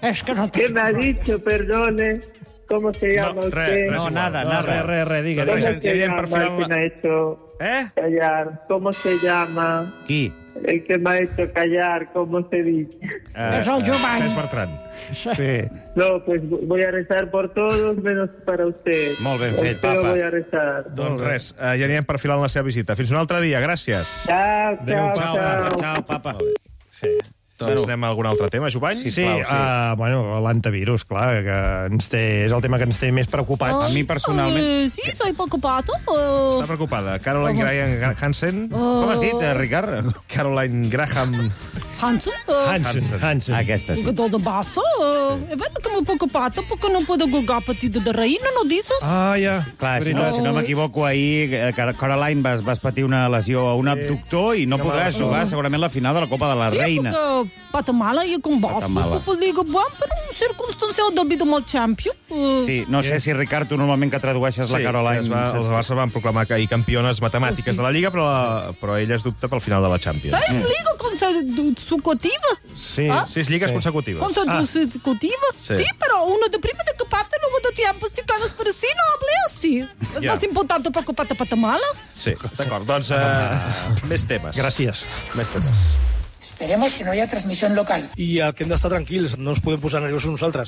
Es que no ¿Qué me ha dicho? Perdone. ¿Cómo se llama usted? Nada. Diga. ¿Cómo se llama el que me ha hecho callar? ¿Cómo se llama? Qui? El que me ha hecho callar, ¿cómo se dice? Es el Jovany. Cesc Bertran. Sí. No, pues voy a rezar por todos, menos para usted. Molt ben fet, Pero papa. voy a rezar. Doncs res, ja anirem perfilant la seva visita. Fins un altre dia, gràcies. Ciao. Papa. Sí. Doncs anem a algun altre tema, Jovany? Sí, l'antivirus, clar, que és el tema que ens té més preocupats. A mi personalment... Sí, soy preocupado. Està preocupada. Caroline Graham Hansen. Com has dit, Ricard? Caroline Graham Hansen. Aquesta sí. ¿Qué todo pasa? Es verdad que me preocupado porque no puedo jugar partido de reina, ¿no dices? Ja. Clar, si no m'equivoco, ahir Caroline vas patir una lesió a un abductor i no podràs jugar segurament la final de la Copa de la Reina. Sí, porque Patamala i con Barça, Copa Liga, però circumstancial debido al Champions. Sí, no sé si, Ricard, tu normalment que tradueixes la Caroline... Sí, els Barça van proclamar que hi campiones matemàtiques de la Liga, però ella es dubta pel final de la Champions. ¿Sabes Liga consecutiva? Sí, 6 lligues consecutives. ¿Consecutiva? Sí, pero uno de primera que parte luego de tiempo, si ganas por sí, no hablé así. ¿Es más importante preocuparte Patamala? Sí, d'acord. Doncs més temes. Gràcies. Més temes. Esperemos que no haya transmisión local. I el que hem d'estar tranquils, no ens podem posar nerviosos nosaltres.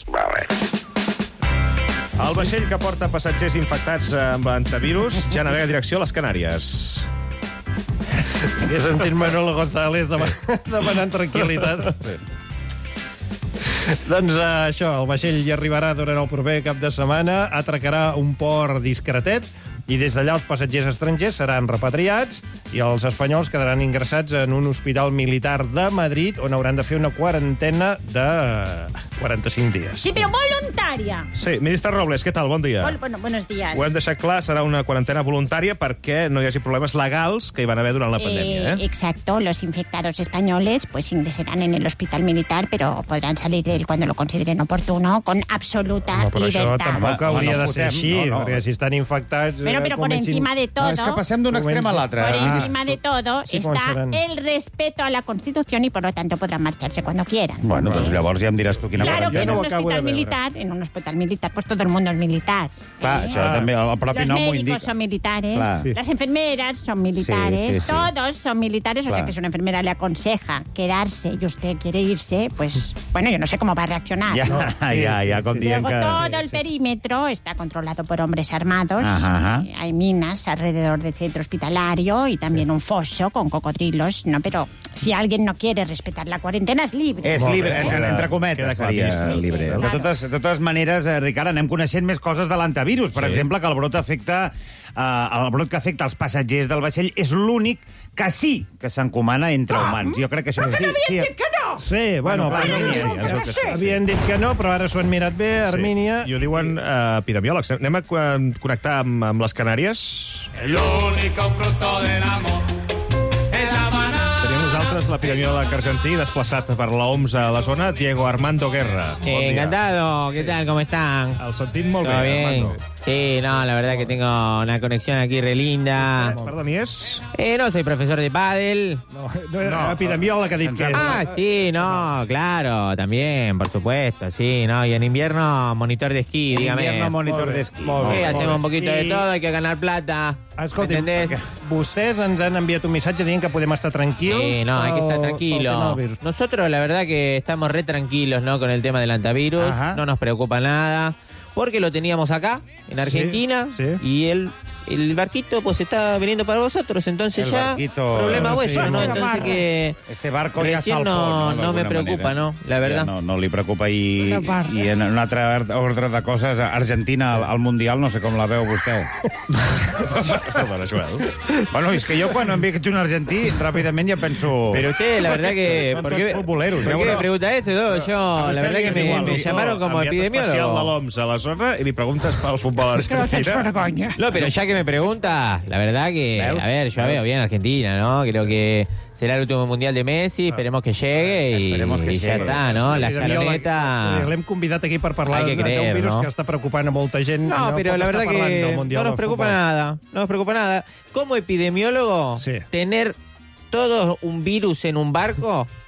El vaixell que porta passatgers infectats amb l'antivirus ja navega direcció a les Canàries. He sentit Manolo González demanant tranquil·litat. Sí. Doncs això, el vaixell hi arribarà durant el proper cap de setmana, atracarà un port discretet i des d'allà els passatgers estrangers seran repatriats i els espanyols quedaran ingressats en un hospital militar de Madrid on hauran de fer una quarantena de 45 dies. Sí, però voluntària. Sí, ministre Robles, què tal? Bon dia. Bueno, buenos días. Ho hem deixat clar, serà una quarantena voluntària perquè no hi hagi problemes legals que hi van haver durant la pandèmia. Exacto, los infectados españoles pues ingresarán en el hospital militar, pero podrán salir de él cuando lo consideren oportuno, con absoluta però libertad. Això tampoc hauria de ser així, perquè si estan infectats... Pero por encima de todo... No, és que passem d'un extrem a l'altre. Por encima de todo está el respeto a la Constitución y por lo tanto podrán marcharse cuando quieran. Bueno, doncs llavors ja em diràs tu quina Claro que quarantena. en un hospital militar, pues todo el mundo es militar. Clar, això també, el propi nom ho indica. Los médicos son militares, Sí. Las enfermeras son militares, Sí. todos son militares, o sea que si una enfermera le aconseja quedarse y usted quiere irse, pues, bueno, yo no sé cómo va a reaccionar. Ja, com dient Luego que... todo el perímetro está controlado por hombres armados. Ajá. Hay minas alrededor del centro hospitalario y también un foso con cocodrilos, ¿no? Pero si alguien no quiere respetar la cuarentena, es libre. És libre, entre cometes, seria libre. De totes maneres, Ricard, anem coneixent més coses de l'antivirus. Per exemple, que el brot que afecta els passatgers del vaixell és l'únic que sí que s'encomana entre humans. Jo crec que això... Però que n'havien dit que no! Sí, bueno, havien dit que no, però ara s'ho han mirat bé, Armínia. I ho diuen epidemiòlegs. Anem a connectar amb les Canàries. El único fruto del amor es la banana. Tenim nosaltres l'epidemiòleg argentí desplaçat per la OMS a la zona, Diego Armando Guerra. Encantado, ¿qué tal? ¿Cómo están? El sentim molt ¿Todo bé, bien? Armando. Sí, no, la verdad que tengo una conexión aquí re linda. Perdón, ¿y es? No, soy profesor de pádel. No, epidemiòleg ha dit que... Sí, no, claro, también, por supuesto, sí, no, y en invierno monitor de esquí, dígame. Invierno monitor de esquí. Sí, hacemos un poquito de todo, hay que ganar plata. Escolti, ¿entendés? vostès ens han enviat un missatge dient que podem estar tranquils. Sí, no, hay que estar tranquilo. Nosotros, la verdad que estamos re tranquilos, ¿no? Con el tema del antivirus, no nos preocupa nada, porque lo teníamos acá, en Argentina, y el barquito pues está viniendo para vosotros, entonces ya problema vuestro, ¿no? Entonces que este barco ja recién no me preocupa, ¿no? La verdad. No li preocupa i en un altre ordre de coses, Argentina al Mundial, no sé com la veu vostè. Perdona, Joel. Bueno, és que jo quan em veig un argentí, ràpidament ja penso... Pero usted, la verdad que... Són ¿por tots qué futboleros. ¿Por qué me pregunta esto? Yo, la verdad que me llamaron como epidemiólogo. Especial de l'OMS a la zona i li preguntes pel futbol argentí. No, pero ya que me pregunta, la verdad que, a ver, yo la veo bien Argentina, ¿no? Creo que será el último mundial de Messi, esperemos que llegue y ya está, ¿no? La escaloneta... L'hem convidat aquí per parlar d'un virus que està preocupant a molta gent. No, pero la verdad que no nos preocupa nada, no nos preocupa nada. Como epidemiólogo, tener todo un virus en un barco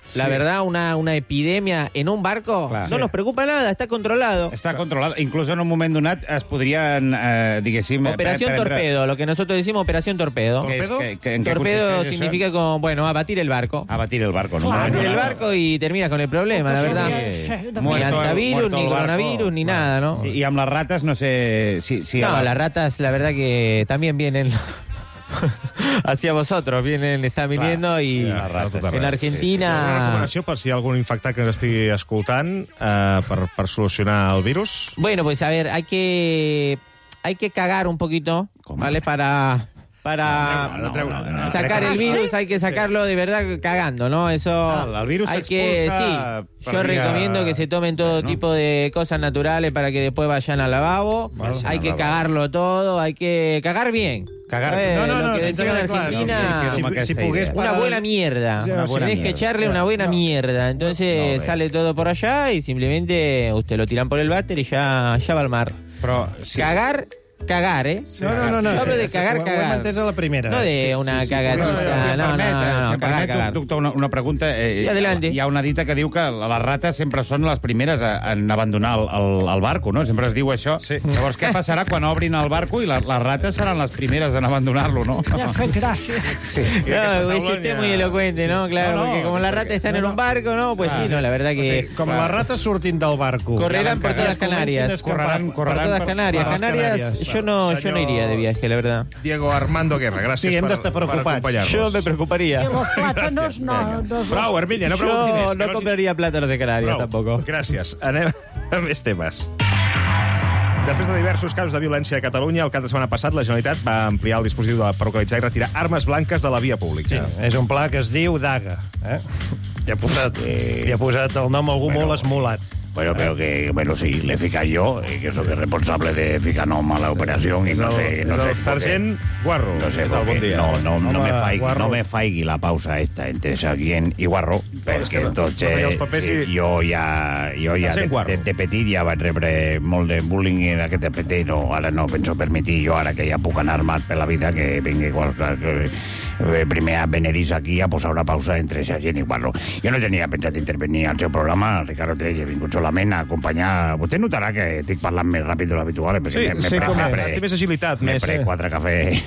La verdad, una epidemia en un barco no nos preocupa nada, está controlado. Está controlado. Incluso en un moment donat es podrien, diguéssim... Operación Torpedo, lo que nosotros decimos Operación Torpedo. Torpedo significa como, bueno, abatir el barco. Abatir el barco, ¿no? Abatir el barco y termina con el problema, la verdad. Ni antivirus, ni coronavirus, ni nada, ¿no? Y amb las ratas, no sé... No, las ratas, la verdad que también vienen... hacia vosotros, están viniendo y en Argentina... Una recomanació per si hi ha algun infectat que ens estigui escoltant per solucionar el virus? Bueno, pues a ver, hay que cagar un poquito, ¿vale? Para sacar el virus hay que sacarlo de verdad cagando, ¿no? Eso el virus hay que yo recomiendo que se tomen todo tipo de cosas naturales para que después vayan al lavabo. Hay que cagarlo todo, hay que cagar bien. No, que decimos en Argentina, si pogués una buena mierda. Tenés que echarle una buena mierda. Entonces sale todo por allá y simplemente usted lo tiran por el váter y ya va al mar. Cagar, ¿eh? No. Yo hablo de cagar. Ho hem entès a la primera. No de una cagatissa. No, cagar. Doctor, una pregunta. Adelante. Hi ha una dita que diu que les rates sempre són les primeres en abandonar el barco, no? Sempre es diu això. Sí. Llavors, què passarà quan obrin el barco i les rates seran les primeres en abandonar-lo, no? Ja fet gràcia. Sí. No, es usted muy elocuente, ¿no? Claro, porque como las ratas están en un barco, ¿no? Pues sí, no, la verdad que... Com les rates sortint del barco. Correrán por todas Canarias. Correran por todas Canarias. Yo no iría de viaje, la verdad. Diego Armando Guerra, gràcies per acompanyar-nos. Yo me preocuparía. I los plátanos no. Prou, Hermínia, no preguntis més. Yo no compraría plátanos de Canarias, tampoco. Gràcies. Anem a més temes. Després de diversos casos de violència a Catalunya, el cap de setmana passat la Generalitat va ampliar el dispositiu per localitzar i retirar armes blanques de la via pública. Sí, és un pla que es diu DAGA. Ja ha posat el nom algú molt esmolat. Bueno, pero que, bueno, sí, le fica yo, que soy responsable de ficar nom a la operación y no sé... el sergent Guarro. No sé, no me faigui la pausa esta entre Sargent y Guarro, perquè entonces jo ja de petit ja vaig rebre molt de bullying en aquest petit, no, ara no penso permetir jo, ara que ja puc anar armat per la vida, que vingui primer a Benedís aquí a posar una pausa entre Sargent i Guarro. Jo no tenia pensat intervenir al seu programa, Ricardo Trell, he vingut solament a acompanyar... Vostè notarà que estic parlant més ràpid de l'habitual, perquè té més agilitat. M'he pres 4 cafès,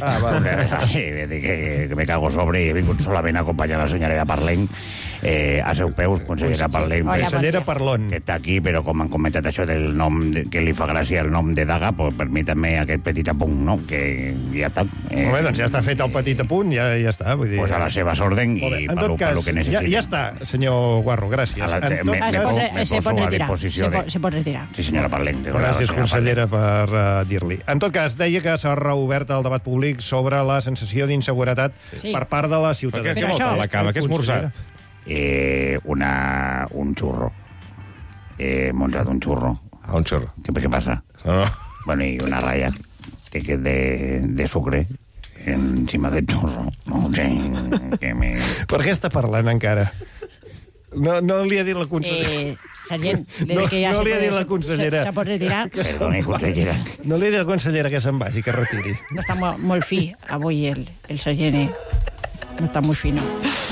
que me cago sobre, i he vingut solament a acompanyar la senyora Parlent, a seu peus, consellera Parlent. Consellera Parlon. Que està aquí, però com han comentat això del nom, que li fa gràcia el nom de Daga, pues permítame aquest petit apunt, no?, que ja està. Molt bé, doncs ja està fet el petit apunt, ja està. Vull dir... Pues a les seves ordres i per lo que necessiti. Ja està, senyor Guarro, gràcies. Se pot retirar. Sí, senyora Parlent. Gràcies, consellera, per dir-li. En tot cas, deia que s'ha reobert el debat públic sobre la sensació d'inseguretat per part de la ciutadania. Què vol la cava? Què has esmorzat? Un xurro. He muntat un xurro. Un xurro. ¿Qué pasa? Bueno, y una raya de sucre encima del xurro. No sé què me... Per què està parlant encara? No li ha dit la consellera. Sergent, no li ha dit la consellera. Se pot retirar? Perdoni, consellera. No li ha dit la consellera que se'n vagi, que retiri. No està molt fi, avui, el sergent. No està molt fi, no.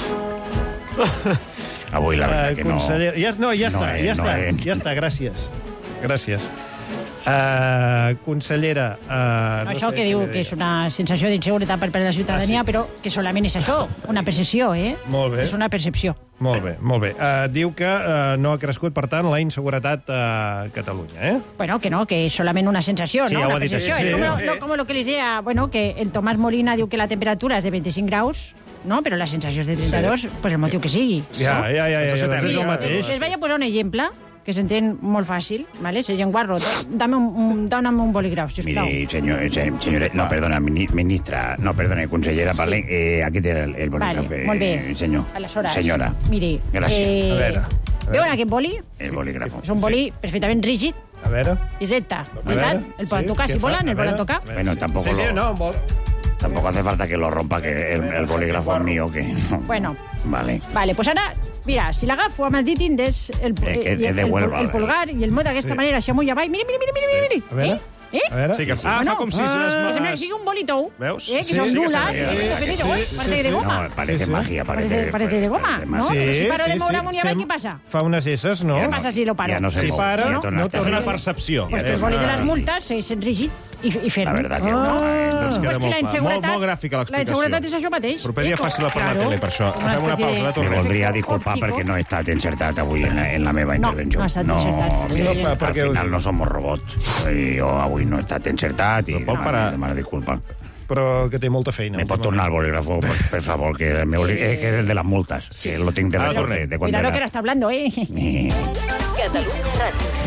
Avui la veritat que no... Ja està, gràcies. Consellera... això que diu que és una sensació d'inseguretat per part de la ciutadania, però que solament és això, una percepció, Molt bé. És una percepció. Molt bé. Diu que no ha crescut, per tant, la inseguretat a Catalunya, Bueno, que no, que és solament una sensació, sí, no? Ja una percepció. És com lo que les deia, bueno, que el Tomàs Molina diu que la temperatura és de 25 graus, no? Però la sensació és de 32, pues el motiu que sigui. Ja, és el mateix. Les vaig a posar un exemple que s'entén molt fàcil, ¿vale? Señor Guarro, dóname un bolígraf, sisplau. Mire, senyora, no, perdona, ministra, no, perdona, consellera, parle, aquí té el bolígraf. Vale, molt bé. Senyor. Aleshores, senyora. Miri, gràcies. A veure. Veuen aquest boli? El bolígraf. És un boli perfectament rígid. A veure. I recte, veritat? El poden tocar, si volen, el poden tocar. Bueno, tampoco tampoco hace falta que lo rompa, que el bolígrafo es mío, que... Bueno. Vale, pues ara, mira, si l'agafo amb el dit índex, el pulgar, i el moc d'aquesta manera, així amunt i avall, miri. A veure. A veure. Sí que fa com si... Sembla que sigui un bolito. Veus? Que són dulas. Parece de goma. Parece magia. Parece de goma, ¿no? Si paro de moure amunt i avall, què passa? Fa unes esses, no? Què passa si lo paro? Ja no se Si mou. para, no És una percepció. Pues el boli de les multes és rígid i ferm. La verdad que Doncs Pues queda que molt la clar. inseguretat... Molt gràfica La l'explicació. inseguretat és això mateix. Proper dia fàcil de parlar a la tele, per això. Fem una pausa, Me tornem. voldria disculpar perquè no he estat encertat avui en la meva intervenció. No ha estat encertat. Al final no somos robots. Jo avui no he estat encertat i demano disculpa. Però que té molta feina. Me pot tornar el bolígrafo, per favor, que és el de las multas. Que lo tinc de recorte. Mira lo que era està hablando, Catalunya Ràdio.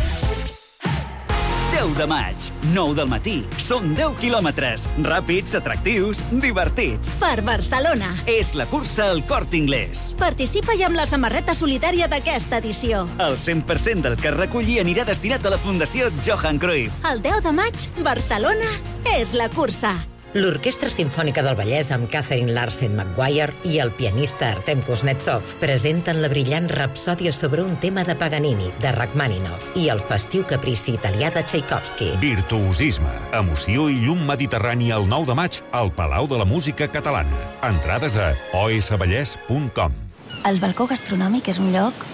10 de maig, 9 del matí. Són 10 quilòmetres. Ràpids, atractius, divertits. Per Barcelona. És la cursa al Corte Inglés. Participa-hi amb la samarreta solidària d'aquesta edició. El 100% del que es reculli anirà destinat a la Fundació Johan Cruyff. El 10 de maig, Barcelona és la cursa. L'Orquestra Simfònica del Vallès amb Catherine Larsen McGuire i el pianista Artem Kuznetsov presenten la brillant rapsòdia sobre un tema de Paganini, de Rachmaninoff i el festiu caprici italià de Tchaikovsky. Virtuosisme, emoció i llum mediterrani el 9 de maig al Palau de la Música Catalana. Entrades a osvallès.com. El balcó gastronòmic és un lloc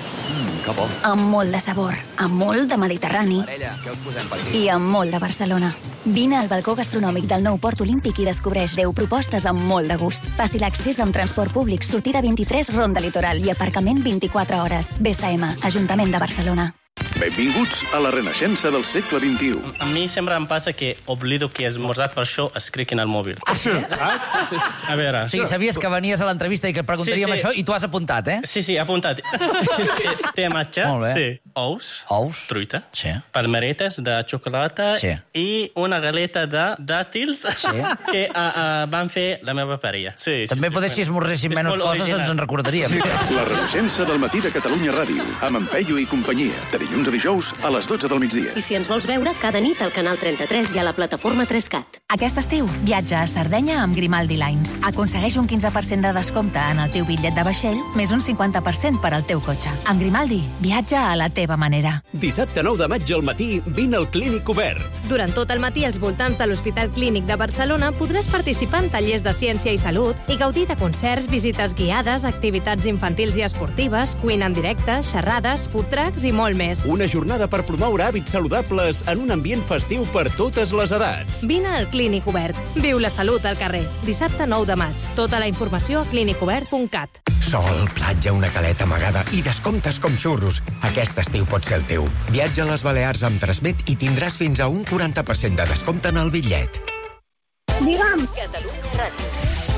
amb molt de sabor, amb molt de Mediterrani i amb molt de Barcelona. Vine al balcó gastronòmic del nou Port Olímpic i descobreix 10 propostes amb molt de gust. Fàcil accés amb transport públic, sortida 23, Ronda Litoral i aparcament 24 hores. BSM, Ajuntament de Barcelona. Benvinguts a la renaixença del segle XXI. A mi sempre em passa que oblido que he esmorzat, per això escric en el mòbil. Ah, sí? A veure... O sigui, sabies que venies a l'entrevista i que et preguntaríem això i tu has apuntat, eh? Sí, apuntat. Té matxa, ous, truita, palmeretes de xocolata i una galeta de dàtils que van fer la meva parella. També poder, si esmorzéssim menys coses, ens en recordaríem. La renaixença del matí de Catalunya Ràdio, amb en Peyu i companyia, de dilluns a dijous a les 12 del migdia. I si ens vols veure, cada nit al canal 33 i a la plataforma 3CAT. Aquest estiu, viatja a Sardenya amb Grimaldi Lines. Aconsegueix un 15% de descompte en el teu bitllet de vaixell, més un 50% per al teu cotxe. Amb Grimaldi, viatja a la teva manera. Dissabte 9 de maig al matí, vine al Clínic Obert. Durant tot el matí, als voltants de l'Hospital Clínic de Barcelona, podràs participar en tallers de ciència i salut i gaudir de concerts, visites guiades, activitats infantils i esportives, cuina en directe, xerrades, food trucks i molt més. Una jornada per promoure hàbits saludables en un ambient festiu per totes les edats. Vine al Clínic Obert. Viu la salut al carrer. Dissabte 9 de maig. Tota la informació a clinicobert.cat. Sol, platja, una caleta amagada i descomptes com xurros. Aquest estiu pot ser el teu. Viatja a les Balears amb Transmet i tindràs fins a un 40% de descompte en el bitllet. Digue'm. Catalunya Ràdio.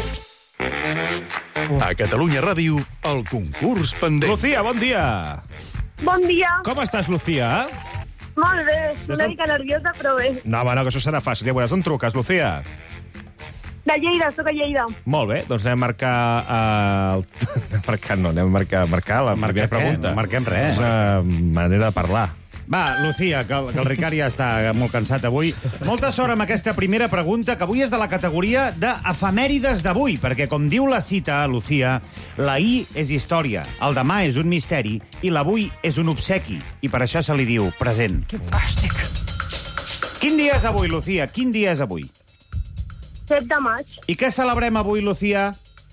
A Catalunya Ràdio, el concurs pendent. Lucía, bon dia. Bon dia. Com estàs, Lucía? Molt bé, una mica nerviosa, però bé. No, que això serà fàcil. Ja veuràs, on truques, Lucía? De Lleida, soc a Lleida. Molt bé, doncs anem a marcar... anem a marcar la primera pregunta. No marquem res. És una manera de parlar. Va, Lucía, que el Ricard ja està molt cansat avui. Molta sort amb aquesta primera pregunta, que avui és de la categoria d'efemèrides d'avui, perquè, com diu la cita, Lucía, la I és història, el demà és un misteri i l'avui és un obsequi, i per això se li diu present. Que fàstic. Quin dia és avui, Lucía? Quin dia és avui? 7 de maig. I què celebrem avui, Lucía?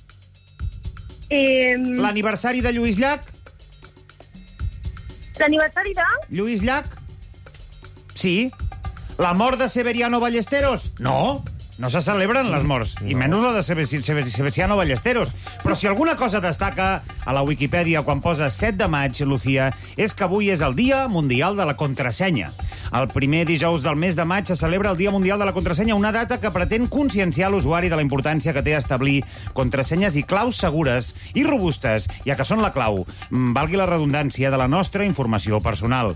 L'aniversari de Lluís Llach? L'aniversari de... Lluís Llach? Sí. La mort de Severiano Ballesteros? No. No se celebren les morts, i menys la de Severiano Ballesteros. Però si alguna cosa destaca a la Wikipedia quan posa 7 de maig, Lucía, és que avui és el Dia Mundial de la Contrasenya. El primer dijous del mes de maig se celebra el Dia Mundial de la Contrasenya, una data que pretén conscienciar l'usuari de la importància que té establir contrasenyes i claus segures i robustes, ja que són la clau, valgui la redundància, de la nostra informació personal.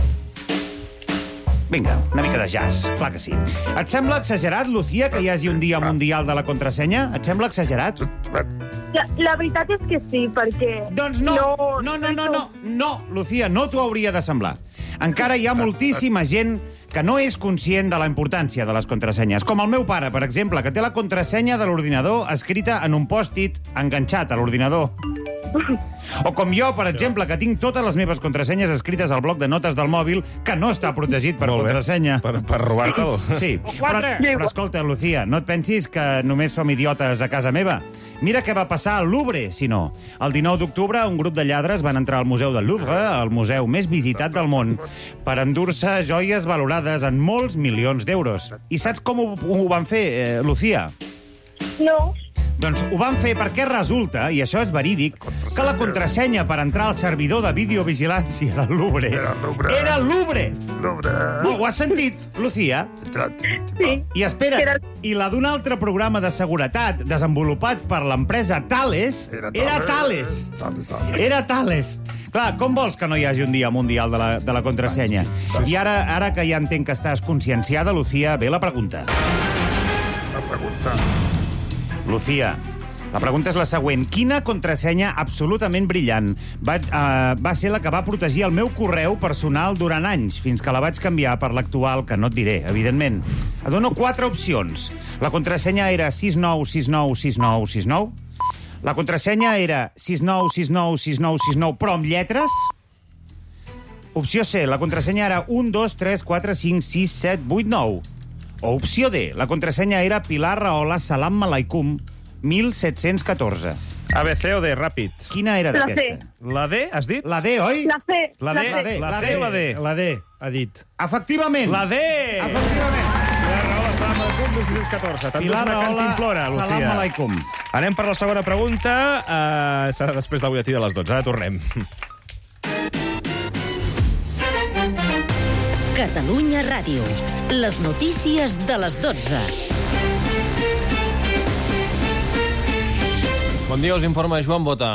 Vinga, una mica de jazz, clar que sí. Et sembla exagerat, Lucía, que hi hagi un Dia Mundial de la Contrasenya? Et sembla exagerat? La veritat és que sí, perquè... Doncs no, Lucía, no t'ho hauria de semblar. Encara hi ha moltíssima gent que no és conscient de la importància de les contrasenyes. Com el meu pare, per exemple, que té la contrasenya de l'ordinador escrita en un pòst-it enganxat a l'ordinador. O com jo, per exemple, que tinc totes les meves contrasenyes escrites al bloc de notes del mòbil, que no està protegit per contrasenya. Per robar-te-lo. Sí. Però escolta, Lucía, no et pensis que només som idiotes a casa meva. Mira què va passar al Louvre, si no. El 19 d'octubre, un grup de lladres van entrar al Museu del Louvre, el museu més visitat del món, per endur-se joies valorades en molts milions d'euros. I saps com ho van fer, Lucía? No. Doncs ho van fer perquè resulta, i això és verídic, que la contrasenya per entrar al servidor de videovigilància del Louvre era el Louvre. No, ho has sentit, Lucía? Sí. I espera, i la d'un altre programa de seguretat desenvolupat per l'empresa Thales era Thales. Era Thales. Clar, com vols que no hi hagi un dia mundial de la contrasenya? I ara que ja entenc que estàs conscienciada, Lucía, ve la pregunta. Lucía, la pregunta és la següent. Quina contrasenya absolutament brillant va ser la que va protegir el meu correu personal durant anys, fins que la vaig canviar per l'actual, que no et diré, evidentment? Et dono 4 opcions. La contrasenya era 69696969. La contrasenya era 69696969, però amb lletres. Opció C, la contrasenya era 1, 2, 3, 4, 5, 6, 7, 8, 9. O opció D, la contrasenya era Pilar Rahola Salam Aleikum 1714. A, B, C o D, ràpid. Quina era d'aquesta? La D, has dit? La D, oi? La C. La D o la D? La D, ha dit. Efectivament. La D! Efectivament. Pilar Rahola Salam Aleikum 1714. Pilar Rahola Salam Aleikum. Anem per la segona pregunta. Serà després del butlletí de les 12. Ara tornem. Catalunya Ràdio. Les notícies de les 12. Bon dia, us informa Joan Bota.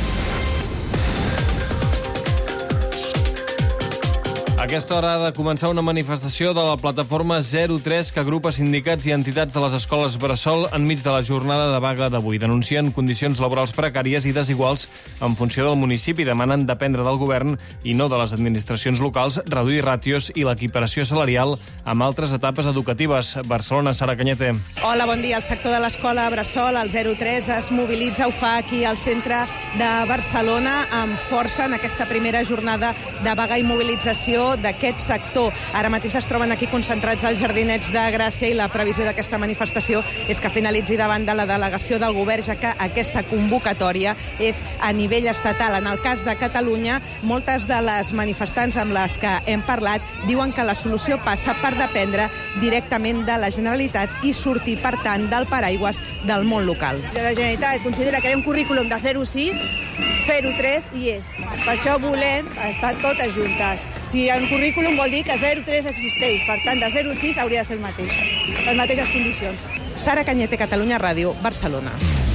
A aquesta hora ha de començar una manifestació de la plataforma 03 que agrupa sindicats i entitats de les escoles bressol enmig de la jornada de vaga d'avui. Denuncien condicions laborals precàries i desiguals en funció del municipi. Demanen dependre del govern i no de les administracions locals, reduir ràtios i l'equiparació salarial amb altres etapes educatives. Barcelona, Sara Cañete. Hola, bon dia. El sector de l'escola bressol, el 03, es mobilitza, ho fa aquí al centre de Barcelona amb força en aquesta primera jornada de vaga i mobilització d'aquest sector. Ara mateix es troben aquí concentrats als Jardinets de Gràcia i la previsió d'aquesta manifestació és que finalitzi davant de la delegació del govern, ja que aquesta convocatòria és a nivell estatal. En el cas de Catalunya, moltes de les manifestants amb les que hem parlat diuen que la solució passa per dependre directament de la Generalitat i sortir, per tant, del paraigües del món local. La Generalitat considera que hi ha un currículum de 06, 03 i és. Per això volem estar totes juntes. Si hi ha un currículum vol dir que 03 existeix. Per tant, de 06 hauria de ser el mateix. Les mateixes condicions. Sara Cañete, Catalunya Ràdio, Barcelona.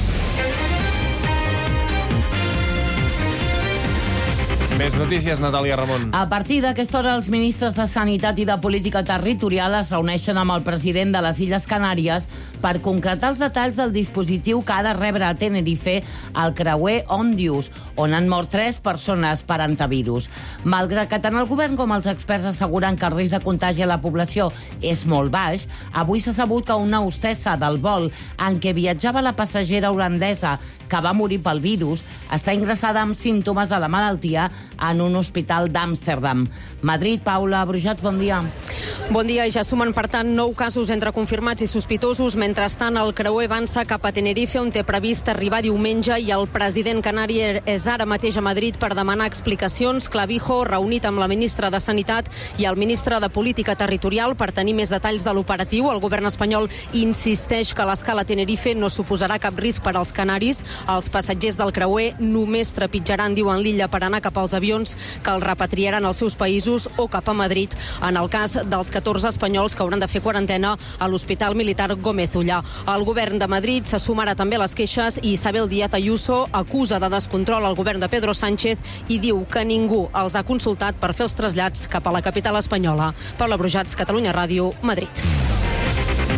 Més notícies, Natàlia Ramon. A partir d'aquesta hora, els ministres de Sanitat i de Política Territorial es reuneixen amb el president de les Illes Canàries per concretar els detalls del dispositiu que ha de rebre a Tenerife el creuer Òndius, on han mort 3 persones per antivirus. Malgrat que tant el govern com els experts asseguren que el risc de contagi a la població és molt baix, avui s'ha sabut que una hostessa del vol en què viatjava la passatgera holandesa que va morir pel virus està ingressada amb símptomes de la malaltia en un hospital d'Amsterdam. Madrid, Paula Brujats, bon dia. Bon dia, i ja sumen, per tant, 9 casos entre confirmats i sospitosos. Mentrestant, el creuer avança cap a Tenerife, on té previst arribar diumenge, i el president canari és ara mateix a Madrid per demanar explicacions. Clavijo, reunit amb la ministra de Sanitat i el ministre de Política Territorial per tenir més detalls de l'operatiu. El govern espanyol insisteix que l'escala a Tenerife no suposarà cap risc per als canaris. Els passatgers del creuer només trepitjaran, diuen, l'illa per anar cap als avions que els repatriaran als seus països o cap a Madrid, en el cas dels 14 espanyols que hauran de fer quarantena a l'Hospital Militar Gómez Ullà. El govern de Madrid se sumarà també a les queixes i Isabel Díaz Ayuso acusa de descontrol al govern de Pedro Sánchez i diu que ningú els ha consultat per fer els trasllats cap a la capital espanyola. Paula Brujats, Catalunya Ràdio, Madrid.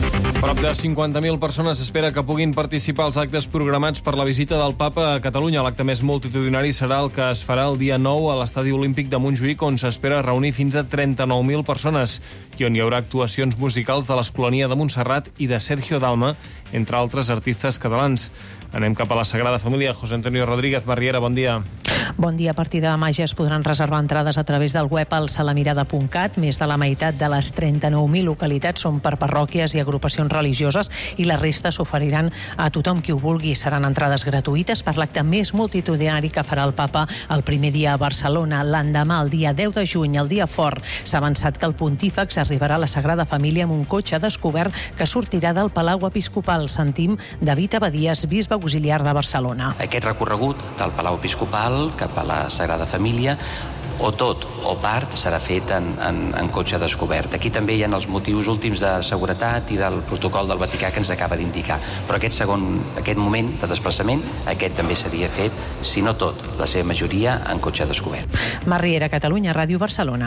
Prop de 50.000 persones s'espera que puguin participar als actes programats per la visita del papa a Catalunya. L'acte més multitudinari serà el que es farà el dia 9 a l'Estadi Olímpic de Montjuïc, on s'espera reunir fins a 39.000 persones i on hi haurà actuacions musicals de l'Escolania de Montserrat i de Sergio Dalma, entre altres artistes catalans. Anem cap a la Sagrada Família. José Antonio Rodríguez Barriera, bon dia. Bon dia. A partir de demà ja es podran reservar entrades a través del web al salamirada.cat. Més de la meitat de les 39.000 localitats són per parròquies i agrupacions religioses i la resta s'oferiran a tothom qui ho vulgui. Seran entrades gratuïtes per l'acte més multitudinari que farà el papa el primer dia a Barcelona. L'endemà, el dia 10 de juny, el dia fort, s'ha avançat que el pontífex arribarà a la Sagrada Família amb un cotxe descobert que sortirà del Palau Episcopal. Sentim David Abadías, bisbe auxiliar de Barcelona. Aquest recorregut del Palau Episcopal cap a la Sagrada Família, o tot o part, serà fet en cotxe descobert. Aquí també hi ha els motius últims de seguretat i del protocol del Vaticà que ens acaba d'indicar. Però aquest moment de desplaçament, aquest també seria fet, si no tot, la seva majoria, en cotxe descobert. Mar Riera, Catalunya Ràdio, Barcelona.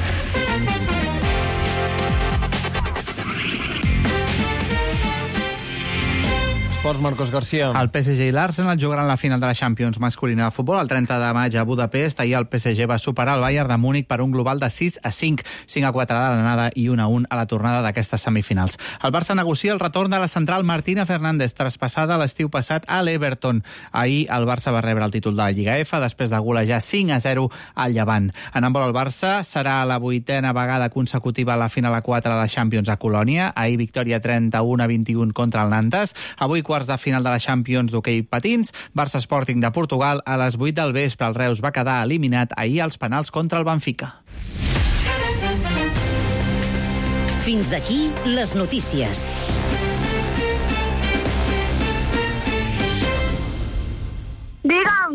Esports, Marcos García. El PSG i l'Arsenal jugaran la final de la Champions masculina de futbol el 30 de maig a Budapest. Ahir el PSG va superar el Bayern de Múnich per un global de 6-5, 5-4 de l'anada i 1-1 a la tornada d'aquestes semifinals. El Barça negocia el retorn de la central Martina Fernández, traspassada l'estiu passat a l'Everton. Ahir el Barça va rebre el títol de la Lliga F després de golejar 5-0 al Llevant. En handbol, el Barça serà la 8a vegada consecutiva a la final a 4 de la Champions a Colònia. Ahir victòria 31-21 contra el Nantes. Avui quarts de final de la Champions d'hoquei patins, Barça Sporting de Portugal a les 8 del vespre. El Reus va quedar eliminat ahir als penals contra el Benfica. Fins aquí les notícies. Digue'm!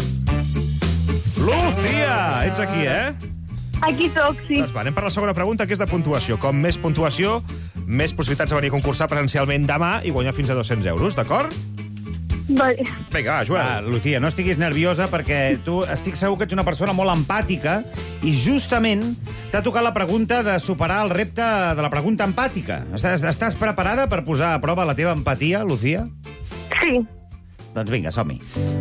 Lucía! Ets aquí, Aquí soc, sí. Doncs va, anem per la segona pregunta, que és de puntuació. Com més puntuació, més possibilitats de venir a concursar presencialment demà i guanyar fins a 200 euros, d'acord? Vale. Vinga, va, Joel. Lucía, no estiguis nerviosa perquè tu estic segur que ets una persona molt empàtica i justament t'ha tocat la pregunta de superar el repte de la pregunta empàtica. Estàs preparada per posar a prova la teva empatia, Lucía? Sí. Doncs vinga, som-hi.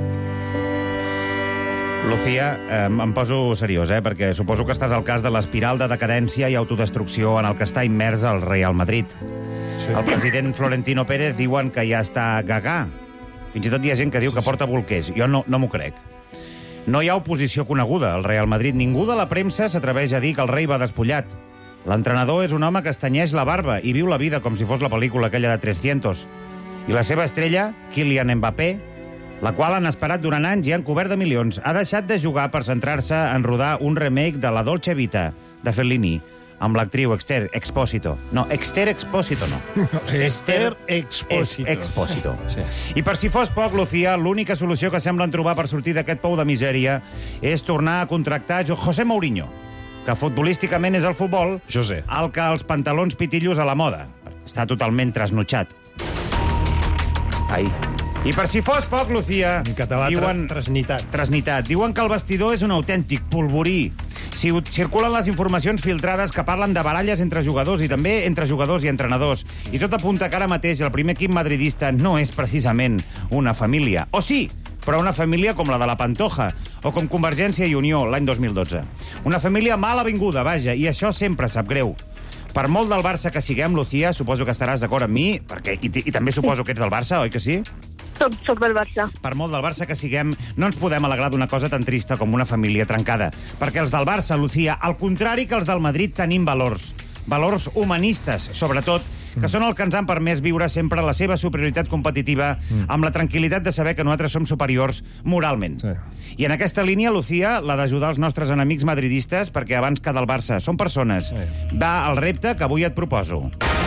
Lucía, em poso seriós, perquè suposo que estàs al cas de l'espiral de decadència i autodestrucció en el que està immers el Real Madrid. Sí. El president Florentino Pérez diuen que ja està gagà. Fins i tot hi ha gent que diu que porta bolquers. Jo no m'ho crec. No hi ha oposició coneguda al Real Madrid. Ningú de la premsa s'atreveix a dir que el rei va despullat. L'entrenador és un home que es tenyeix la barba i viu la vida com si fos la pel·lícula aquella de 300. I la seva estrella, Kylian Mbappé, la qual han esperat durant anys i han cobert de milions, ha deixat de jugar per centrar-se en rodar un remake de La Dolce Vita, de Fellini, amb l'actriu Esther Expósito. No, Esther Expósito no. Esther Expósito. Expósito. Sí. I per si fos poc, Lucía, l'única solució que semblen trobar per sortir d'aquest pou de misèria és tornar a contractar José Mourinho, que futbolísticament és el futbol, el que els pantalons pitillos a la moda. Està totalment trasnotxat. Ai. I per si fos poc, Lucía... En català, diuen, trasnitat. Diuen que el vestidor és un autèntic polvorí. Circulen les informacions filtrades que parlen de baralles entre jugadors i també entre jugadors i entrenadors. I tot apunta que ara mateix el primer equip madridista no és precisament una família. O sí, però una família com la de la Pantoja, o com Convergència i Unió l'any 2012. Una família mal avinguda, vaja, i això sempre sap greu. Per molt del Barça que siguem, Lucía, suposo que estaràs d'acord amb mi, perquè, i també suposo que ets del Barça, oi que sí? Soc del Barça. Per molt del Barça que siguem, no ens podem alegrar d'una cosa tan trista com una família trencada. Perquè els del Barça, Lucía, al contrari que els del Madrid, tenim valors. Valors humanistes, sobretot, que són el que ens han permès viure sempre la seva superioritat competitiva amb la tranquil·litat de saber que nosaltres som superiors moralment. Sí. I en aquesta línia, Lucía, la d'ajudar els nostres enemics madridistes, perquè abans que del Barça són persones, va al repte que avui et proposo.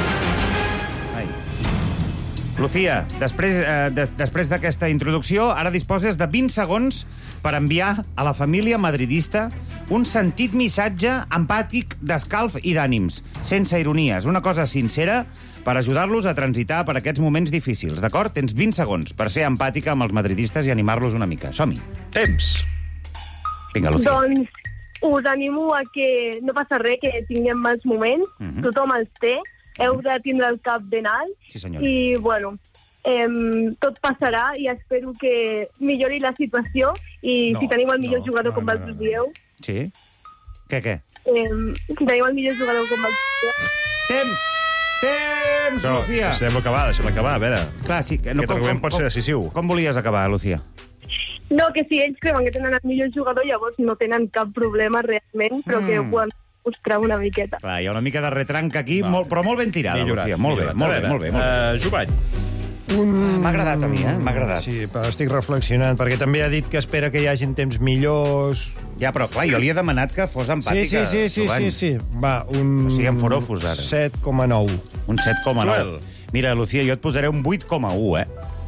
Lucía, després d'aquesta introducció, ara disposes de 20 segons per enviar a la família madridista un sentit missatge empàtic d'escalf i d'ànims, sense ironies, una cosa sincera per ajudar-los a transitar per aquests moments difícils, d'acord? Tens 20 segons per ser empàtica amb els madridistes i animar-los una mica. Som-hi. Temps. Vinga, Lucía. Doncs us animo a que no passa res, que tinguem mals moments, tothom els té, heu de tindre el cap ben alt. Sí, senyora. I, bueno, tot passarà i espero que millori la situació i si tenim el millor jugador com vosaltres dieu... Sí? Què? Si tenim el millor jugador com vosaltres dieu... Temps, Lucía! Deixem acabar, a veure. Clar, sí. Aquest argument pot ser decisiu. Com volies acabar, Lucía? No, que si ells creuen que tenen el millor jugador, llavors no tenen cap problema realment, però que ho poden mostrar una miqueta. Clar, hi ha una mica de retranca aquí, però molt ben tirada, Lucía. Molt bé. Jovany. M'ha agradat a mi, M'ha agradat. Sí, però estic reflexionant, perquè també ha dit que espera que hi hagin temps millors... Ja, però clar, jo li he demanat que fos empàtica. Sí. Va, un... O sigui, en forofos, ara. 7,9. Un 7,9. Joel. Mira, Lucía, jo et posaré un 8,1,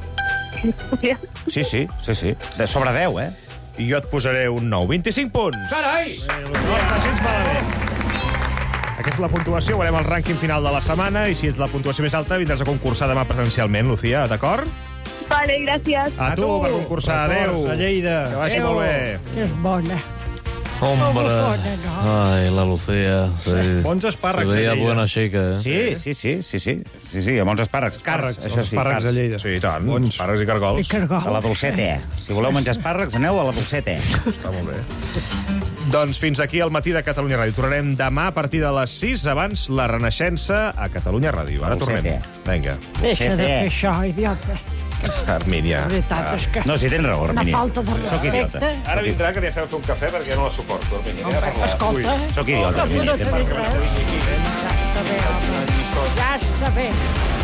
Sí. De sobre 10, I jo et posaré un 9. 25 punts! Carai! No està gens malament. Aquesta és la puntuació, veurem el rànquing final de la setmana i si ets la puntuació més alta vindràs a concursar demà presencialment, Lucía, d'acord? Vale, gràcies. A tu, per concursar. Adéu. A Lleida. Que vagi molt bé. Que és bona. Hombre. Ai, la Lucía. Sí. Bons espàrrecs Se veia a Lleida. buena xica, Sí, amb bons espàrrecs. Cars, això sí. Espàrrecs a Lleida. Sí, i tant. Espàrrecs i cargols. A la Dolceta. Si voleu menjar espàrrecs, aneu a la Dolceta. Està molt bé. Doncs fins aquí el matí de Catalunya Ràdio. Tornarem demà a partir de les 6, abans la Renaixença a Catalunya Ràdio. Ara tornem. Vinga. Deixa de fer això, idiota. Armínia. La veritat és que... No, sí, tens raó, Armínia. Una falta de respecte. Ara vindrà que li feu un cafè perquè jo no la suporto, Armínia. Escolta. Sóc idiota, Armínia. Ja està bé, home. Ja està bé.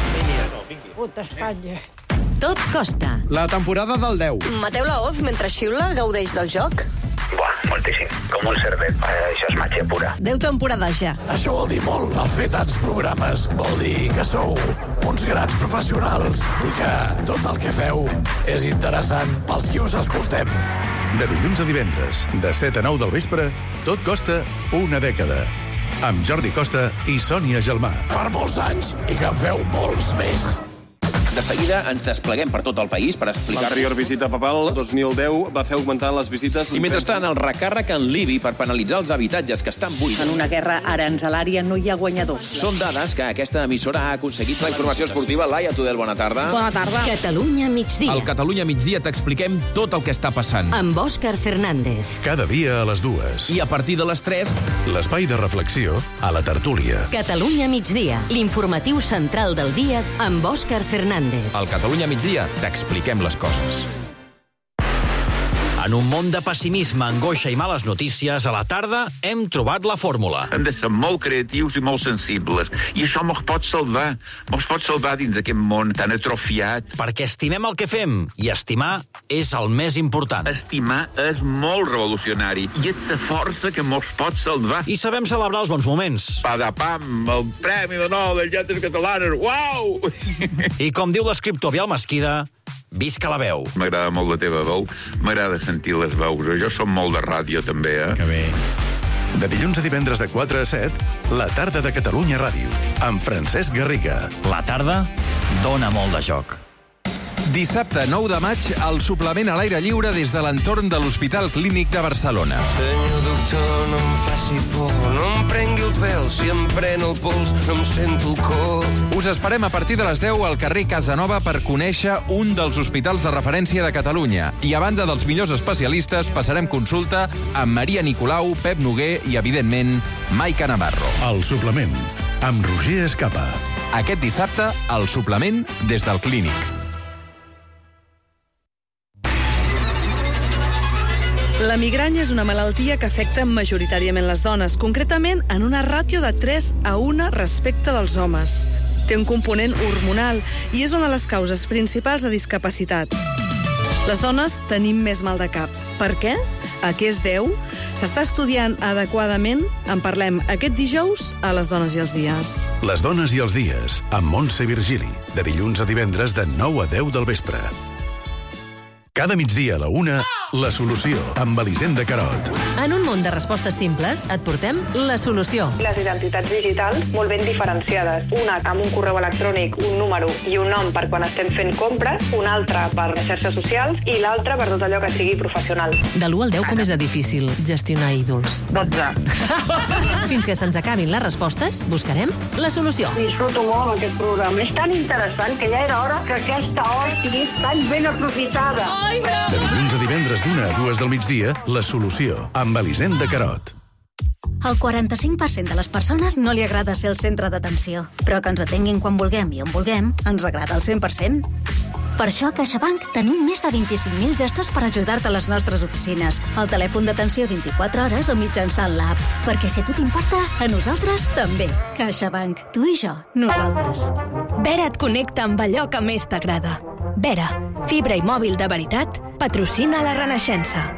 Puta Espanya. Tot costa. La temporada del 10. Mateu Laoz, mentre xiula, gaudeix del joc? Buah, moltíssim. Com un cervet. Això és màgia pura. 10 temporades ja. Això vol dir molt. El fer tants programes vol dir que sou uns grans professionals i que tot el que feu és interessant pels qui us escoltem. De dilluns a divendres, de 7 a 9 del vespre, tot costa una dècada. Amb Jordi Costa i Sònia Gelmà. Per molts anys i que en feu molts més. De seguida ens despleguem per tot el país per explicar... L'anterior visita papal, 2010, va fer augmentar les visites... I mentrestant, el recàrrec en l'IBI per penalitzar els habitatges que estan buits. En una guerra aranzelària no hi ha guanyadors. Són dades que aquesta emissora ha aconseguit. La informació esportiva, Laia Tudel, bona tarda. Bona tarda. Catalunya migdia. Al Catalunya migdia t'expliquem tot el que està passant. Amb Òscar Fernández. Cada dia a les 2. I a partir de les 3... L'espai de reflexió a la tertúlia. Catalunya migdia. L'informatiu central del dia amb Òscar Fernández. Al Catalunya migdia t'expliquem les coses. En un món de pessimisme, angoixa i males notícies, a la tarda hem trobat la fórmula. Hem de ser molt creatius i molt sensibles. I això mos pot salvar. Mos pot salvar dins aquest món tan atrofiat. Perquè estimem el que fem, i estimar és el més important. Estimar és molt revolucionari i és la força que mos pot salvar. I sabem celebrar els bons moments. Padapam, el Premi de Nobel de Lletres Catalanes, uau! I com diu l'escriptor Biel Mesquida, visca la veu. M'agrada molt la teva veu, m'agrada sentir les veus. Jo som molt de ràdio, també, Que bé. De dilluns a divendres de 4 a 7, la tarda de Catalunya Ràdio, amb Francesc Garriga. La tarda dona molt de joc. Dissabte 9 de maig, el suplement a l'aire lliure des de l'entorn de l'Hospital Clínic de Barcelona. Senyor doctor, no em faci por, no em prengui el pèl, si em pren el pols no em sento el cor. Us esperem a partir de les 10 al carrer Casanova per conèixer un dels hospitals de referència de Catalunya. I a banda dels millors especialistes, passarem consulta amb Maria Nicolau, Pep Noguer i, evidentment, Maica Navarro. El suplement, amb Roger Escapa. Aquest dissabte, el suplement des del Clínic. La migranya és una malaltia que afecta majoritàriament les dones, concretament en una ràtio de 3 a 1 respecte dels homes. Té un component hormonal i és una de les causes principals de discapacitat. Les dones tenim més mal de cap. Per què? A què es deu? S'està estudiant adequadament? En parlem aquest dijous a Les Dones i els Dies. Les dones i els dies, amb Montse Virgili, de dilluns a divendres de 9 a 10 del vespre. Cada migdia a la 1, La Solució, amb Elisenda Carot. En un món de respostes simples, et portem la solució. Les identitats digitals molt ben diferenciades. Una amb un correu electrònic, un número i un nom per quan estem fent compres, una altra per les xarxes socials i l'altra per tot allò que sigui professional. De l'1 al 10, com és de difícil gestionar ídols? 12. Fins que se'ns acabin les respostes, buscarem la solució. Disfruto molt aquest programa. És tan interessant que ja era hora que aquesta hora estigués tan ben aprofitada. Ai, no! De dilluns a divendres d'1 a 2 del migdia, La Solució, amb Elisenda Carot. Al 45% de les persones no li agrada ser el centre d'atenció, però que ens atenguin quan vulguem i on vulguem ens agrada al 100%. Per això a CaixaBank tenim més de 25.000 gestors per ajudar-te a les nostres oficines, al telèfon d'atenció 24 hores o mitjançant l'app. Perquè si a tu t'importa, a nosaltres també. CaixaBank. Tu i jo. Nosaltres. Vera et connecta amb allò que més t'agrada. Vera, fibra i mòbil de veritat, patrocina la Renaixença.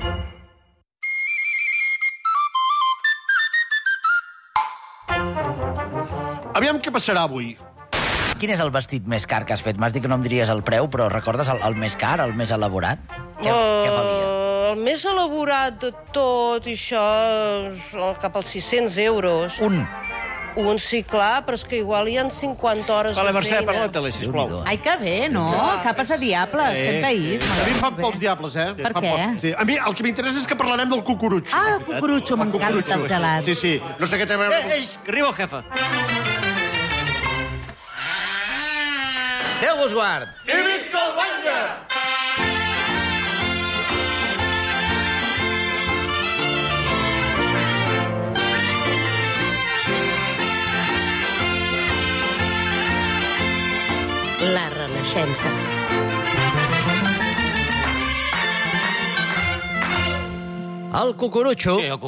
Aviam què passarà avui. Quin és el vestit més car que has fet? M'has dit que no em diries el preu, però recordes el més car, el més elaborat? Què valia? El més elaborat de tot i això, cap als 600 euros. Un, sí, clar, però és que igual hi ha 50 hores Vale, de Mercè, feina. parla-te-li, sisplau. Ai, que bé, no? Capes de diables, aquest país. A mi em fan pels diables, eh? Per què? Sí. A mi el que m'interessa és que parlarem del cucurutxo. Ah, el cucurutxo, m'encanta el gelat. Sí, sí. No sé què té a veure... Que arriba el jefe. Déu vos guard. I visca el Batlle! La Renaixença. El cucurutxo